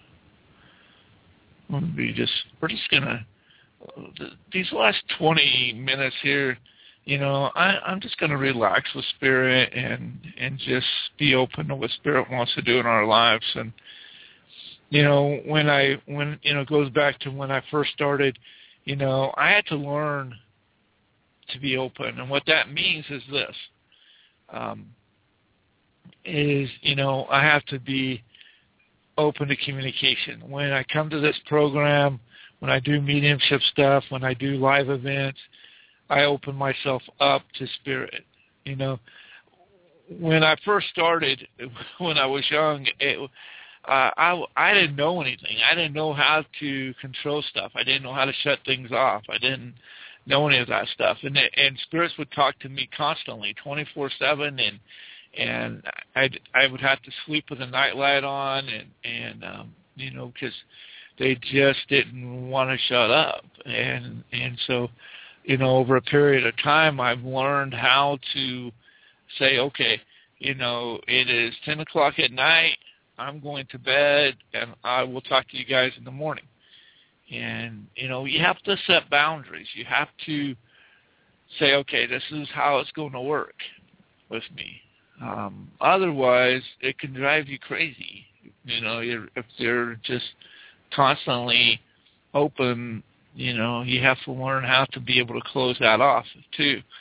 I'm gonna be just, we're just going to, these last twenty minutes here, you know, I, I'm just going to relax with Spirit and and just be open to what Spirit wants to do in our lives. And, you know, when I, when, you know, it goes back to when I first started, you know, I had to learn to be open. And what that means is this, um, is, you know, I have to be open to communication. When I come to this program, when I do mediumship stuff, when I do live events, I open myself up to Spirit. You know, when I first started, when I was young, it, uh, I, I didn't know anything. I didn't know how to control stuff. I didn't know how to shut things off. I didn't know any of that stuff. And and spirits would talk to me constantly, twenty-four seven, and and I I would have to sleep with a nightlight on, and and um, you know, because they just didn't want to shut up. And and so, you know, over a period of time, I've learned how to say, okay, you know, it is ten o'clock at night. I'm going to bed, and I will talk to you guys in the morning. And, you know, you have to set boundaries. You have to say, okay, this is how it's going to work with me. Um, otherwise, it can drive you crazy. You know, you're, if they're just constantly open, you know, you have to learn how to be able to close that off, too.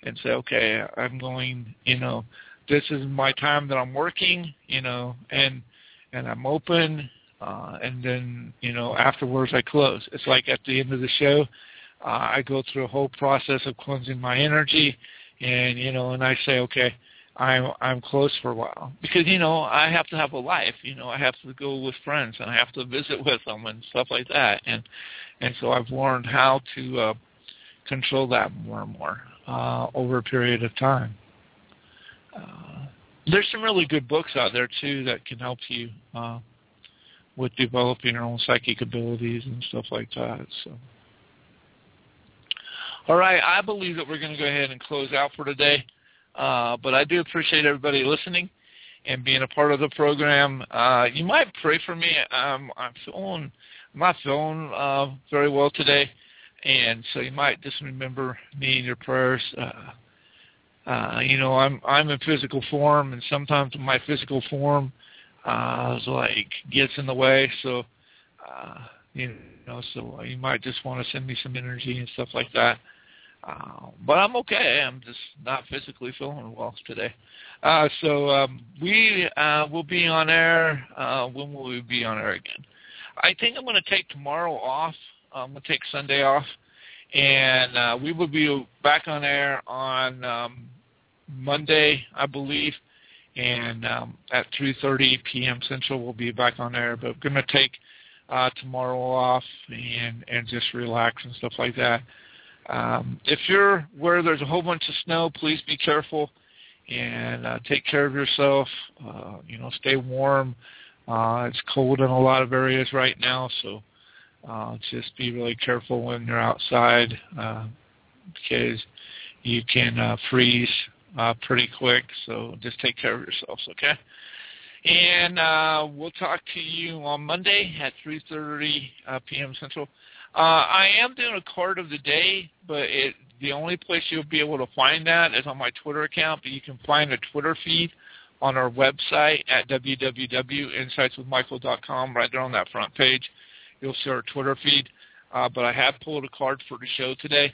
and say, okay, I'm going, you know, this is my time that I'm working, you know, and and I'm open, uh, and then, you know, afterwards I close. It's like at the end of the show, uh, I go through a whole process of cleansing my energy, and, you know, and I say, okay, I'm I'm close for a while. Because, you know, I have to have a life, you know, I have to go with friends, and I have to visit with them and stuff like that. And, and so I've learned how to uh, control that more and more uh, over a period of time. Uh, there's some really good books out there, too, that can help you uh, with developing your own psychic abilities and stuff like that. So, all right, I believe that we're going to go ahead and close out for today. Uh, but I do appreciate everybody listening and being a part of the program. Uh, you might pray for me. Um, I'm feeling, I'm not feeling uh, very well today, and so you might just remember me in your prayers. Uh, Uh, you know, I'm I'm in physical form, and sometimes my physical form uh, is like gets in the way. So, uh, you know, so you might just want to send me some energy and stuff like that. Uh, but I'm okay. I'm just not physically feeling well today. Uh, so um, we uh, will be on air. Uh, when will we be on air again? I think I'm going to take tomorrow off. I'm going to take Sunday off. And uh, we will be back on air on um, Monday, I believe, and um, at three thirty p.m. Central we'll be back on air. But we're going to take uh, tomorrow off and, and just relax and stuff like that. Um, if you're where there's a whole bunch of snow, please be careful and uh, take care of yourself. Uh, you know, stay warm. Uh, it's cold in a lot of areas right now, so Uh, just be really careful when you're outside uh, because you can uh, freeze uh, pretty quick. So just take care of yourselves, okay? And uh, we'll talk to you on Monday at three thirty uh, p.m. Central. Uh, I am doing a card of the day, but it, the only place you'll be able to find that is on my Twitter account. But you can find a Twitter feed on our website at w w w dot insights with michael dot com right there on that front page. You'll see our Twitter feed, uh, but I have pulled a card for the show today,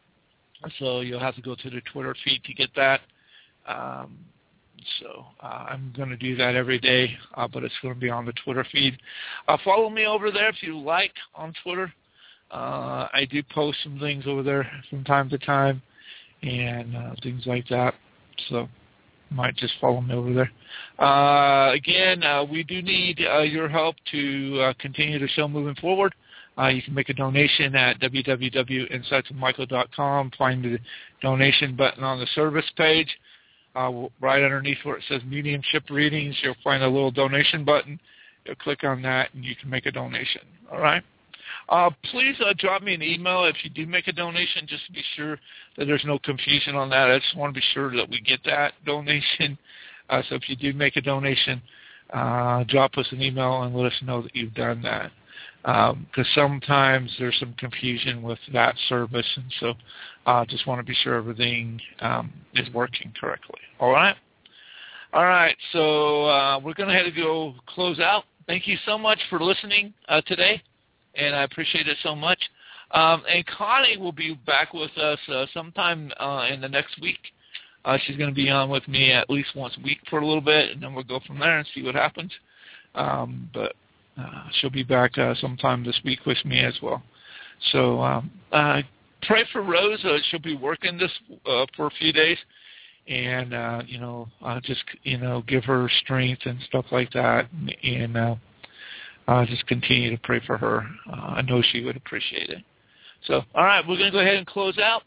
so you'll have to go to the Twitter feed to get that. Um, so uh, I'm going to do that every day, uh, but it's going to be on the Twitter feed. Uh, follow me over there if you like on Twitter. Uh, I do post some things over there from time to time and uh, things like that, so might just follow me over there. Uh, again, uh, we do need uh, your help to uh, continue the show moving forward. Uh, you can make a donation at w w w dot insights with michael dot com. Find the donation button on the service page. Uh, right underneath where it says mediumship readings, you'll find a little donation button. You'll click on that, and you can make a donation. All right? Uh, please uh, drop me an email if you do make a donation, just to be sure that there's no confusion on that. I just want to be sure that we get that donation. Uh, so if you do make a donation, uh, drop us an email and let us know that you've done that. Because um, sometimes there's some confusion with that service, and so I uh, just want to be sure everything um, is working correctly. All right? All right, so uh, we're going to have to go close out. Thank you so much for listening uh, today. And I appreciate it so much. Um, and Connie will be back with us uh, sometime uh, in the next week. Uh, she's going to be on with me at least once a week for a little bit, and then we'll go from there and see what happens. Um, but uh, she'll be back uh, sometime this week with me as well. So um, uh, pray for Rose. Uh, she'll be working this uh, for a few days. And, uh, you know, uh, just, you know, give her strength and stuff like that. And, uh, Uh, just continue to pray for her. Uh, I know she would appreciate it. So, all right, we're going to go ahead and close out,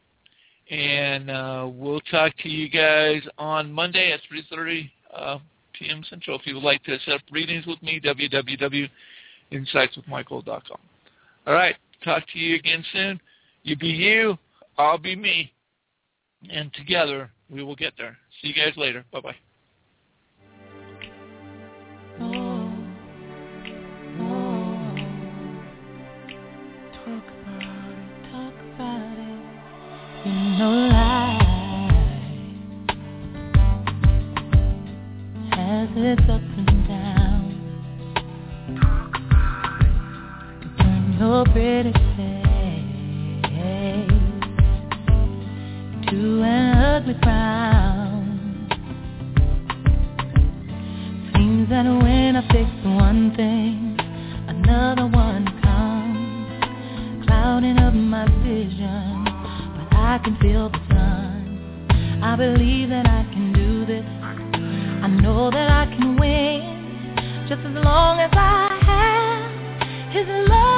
and uh, we'll talk to you guys on Monday at three thirty uh, p.m. Central. If you would like to set up readings with me, w w w dot insights with michael dot com. All right, talk to you again soon. You be you, I'll be me, and together we will get there. See you guys later. Bye-bye.
No life has its up and down. Turn your pretty face to an ugly frown. Seems that when I fix one thing, another one comes, clouding up my vision, but I can feel the sun. I believe that I can do this. I know that I can win, just as long as I have His love.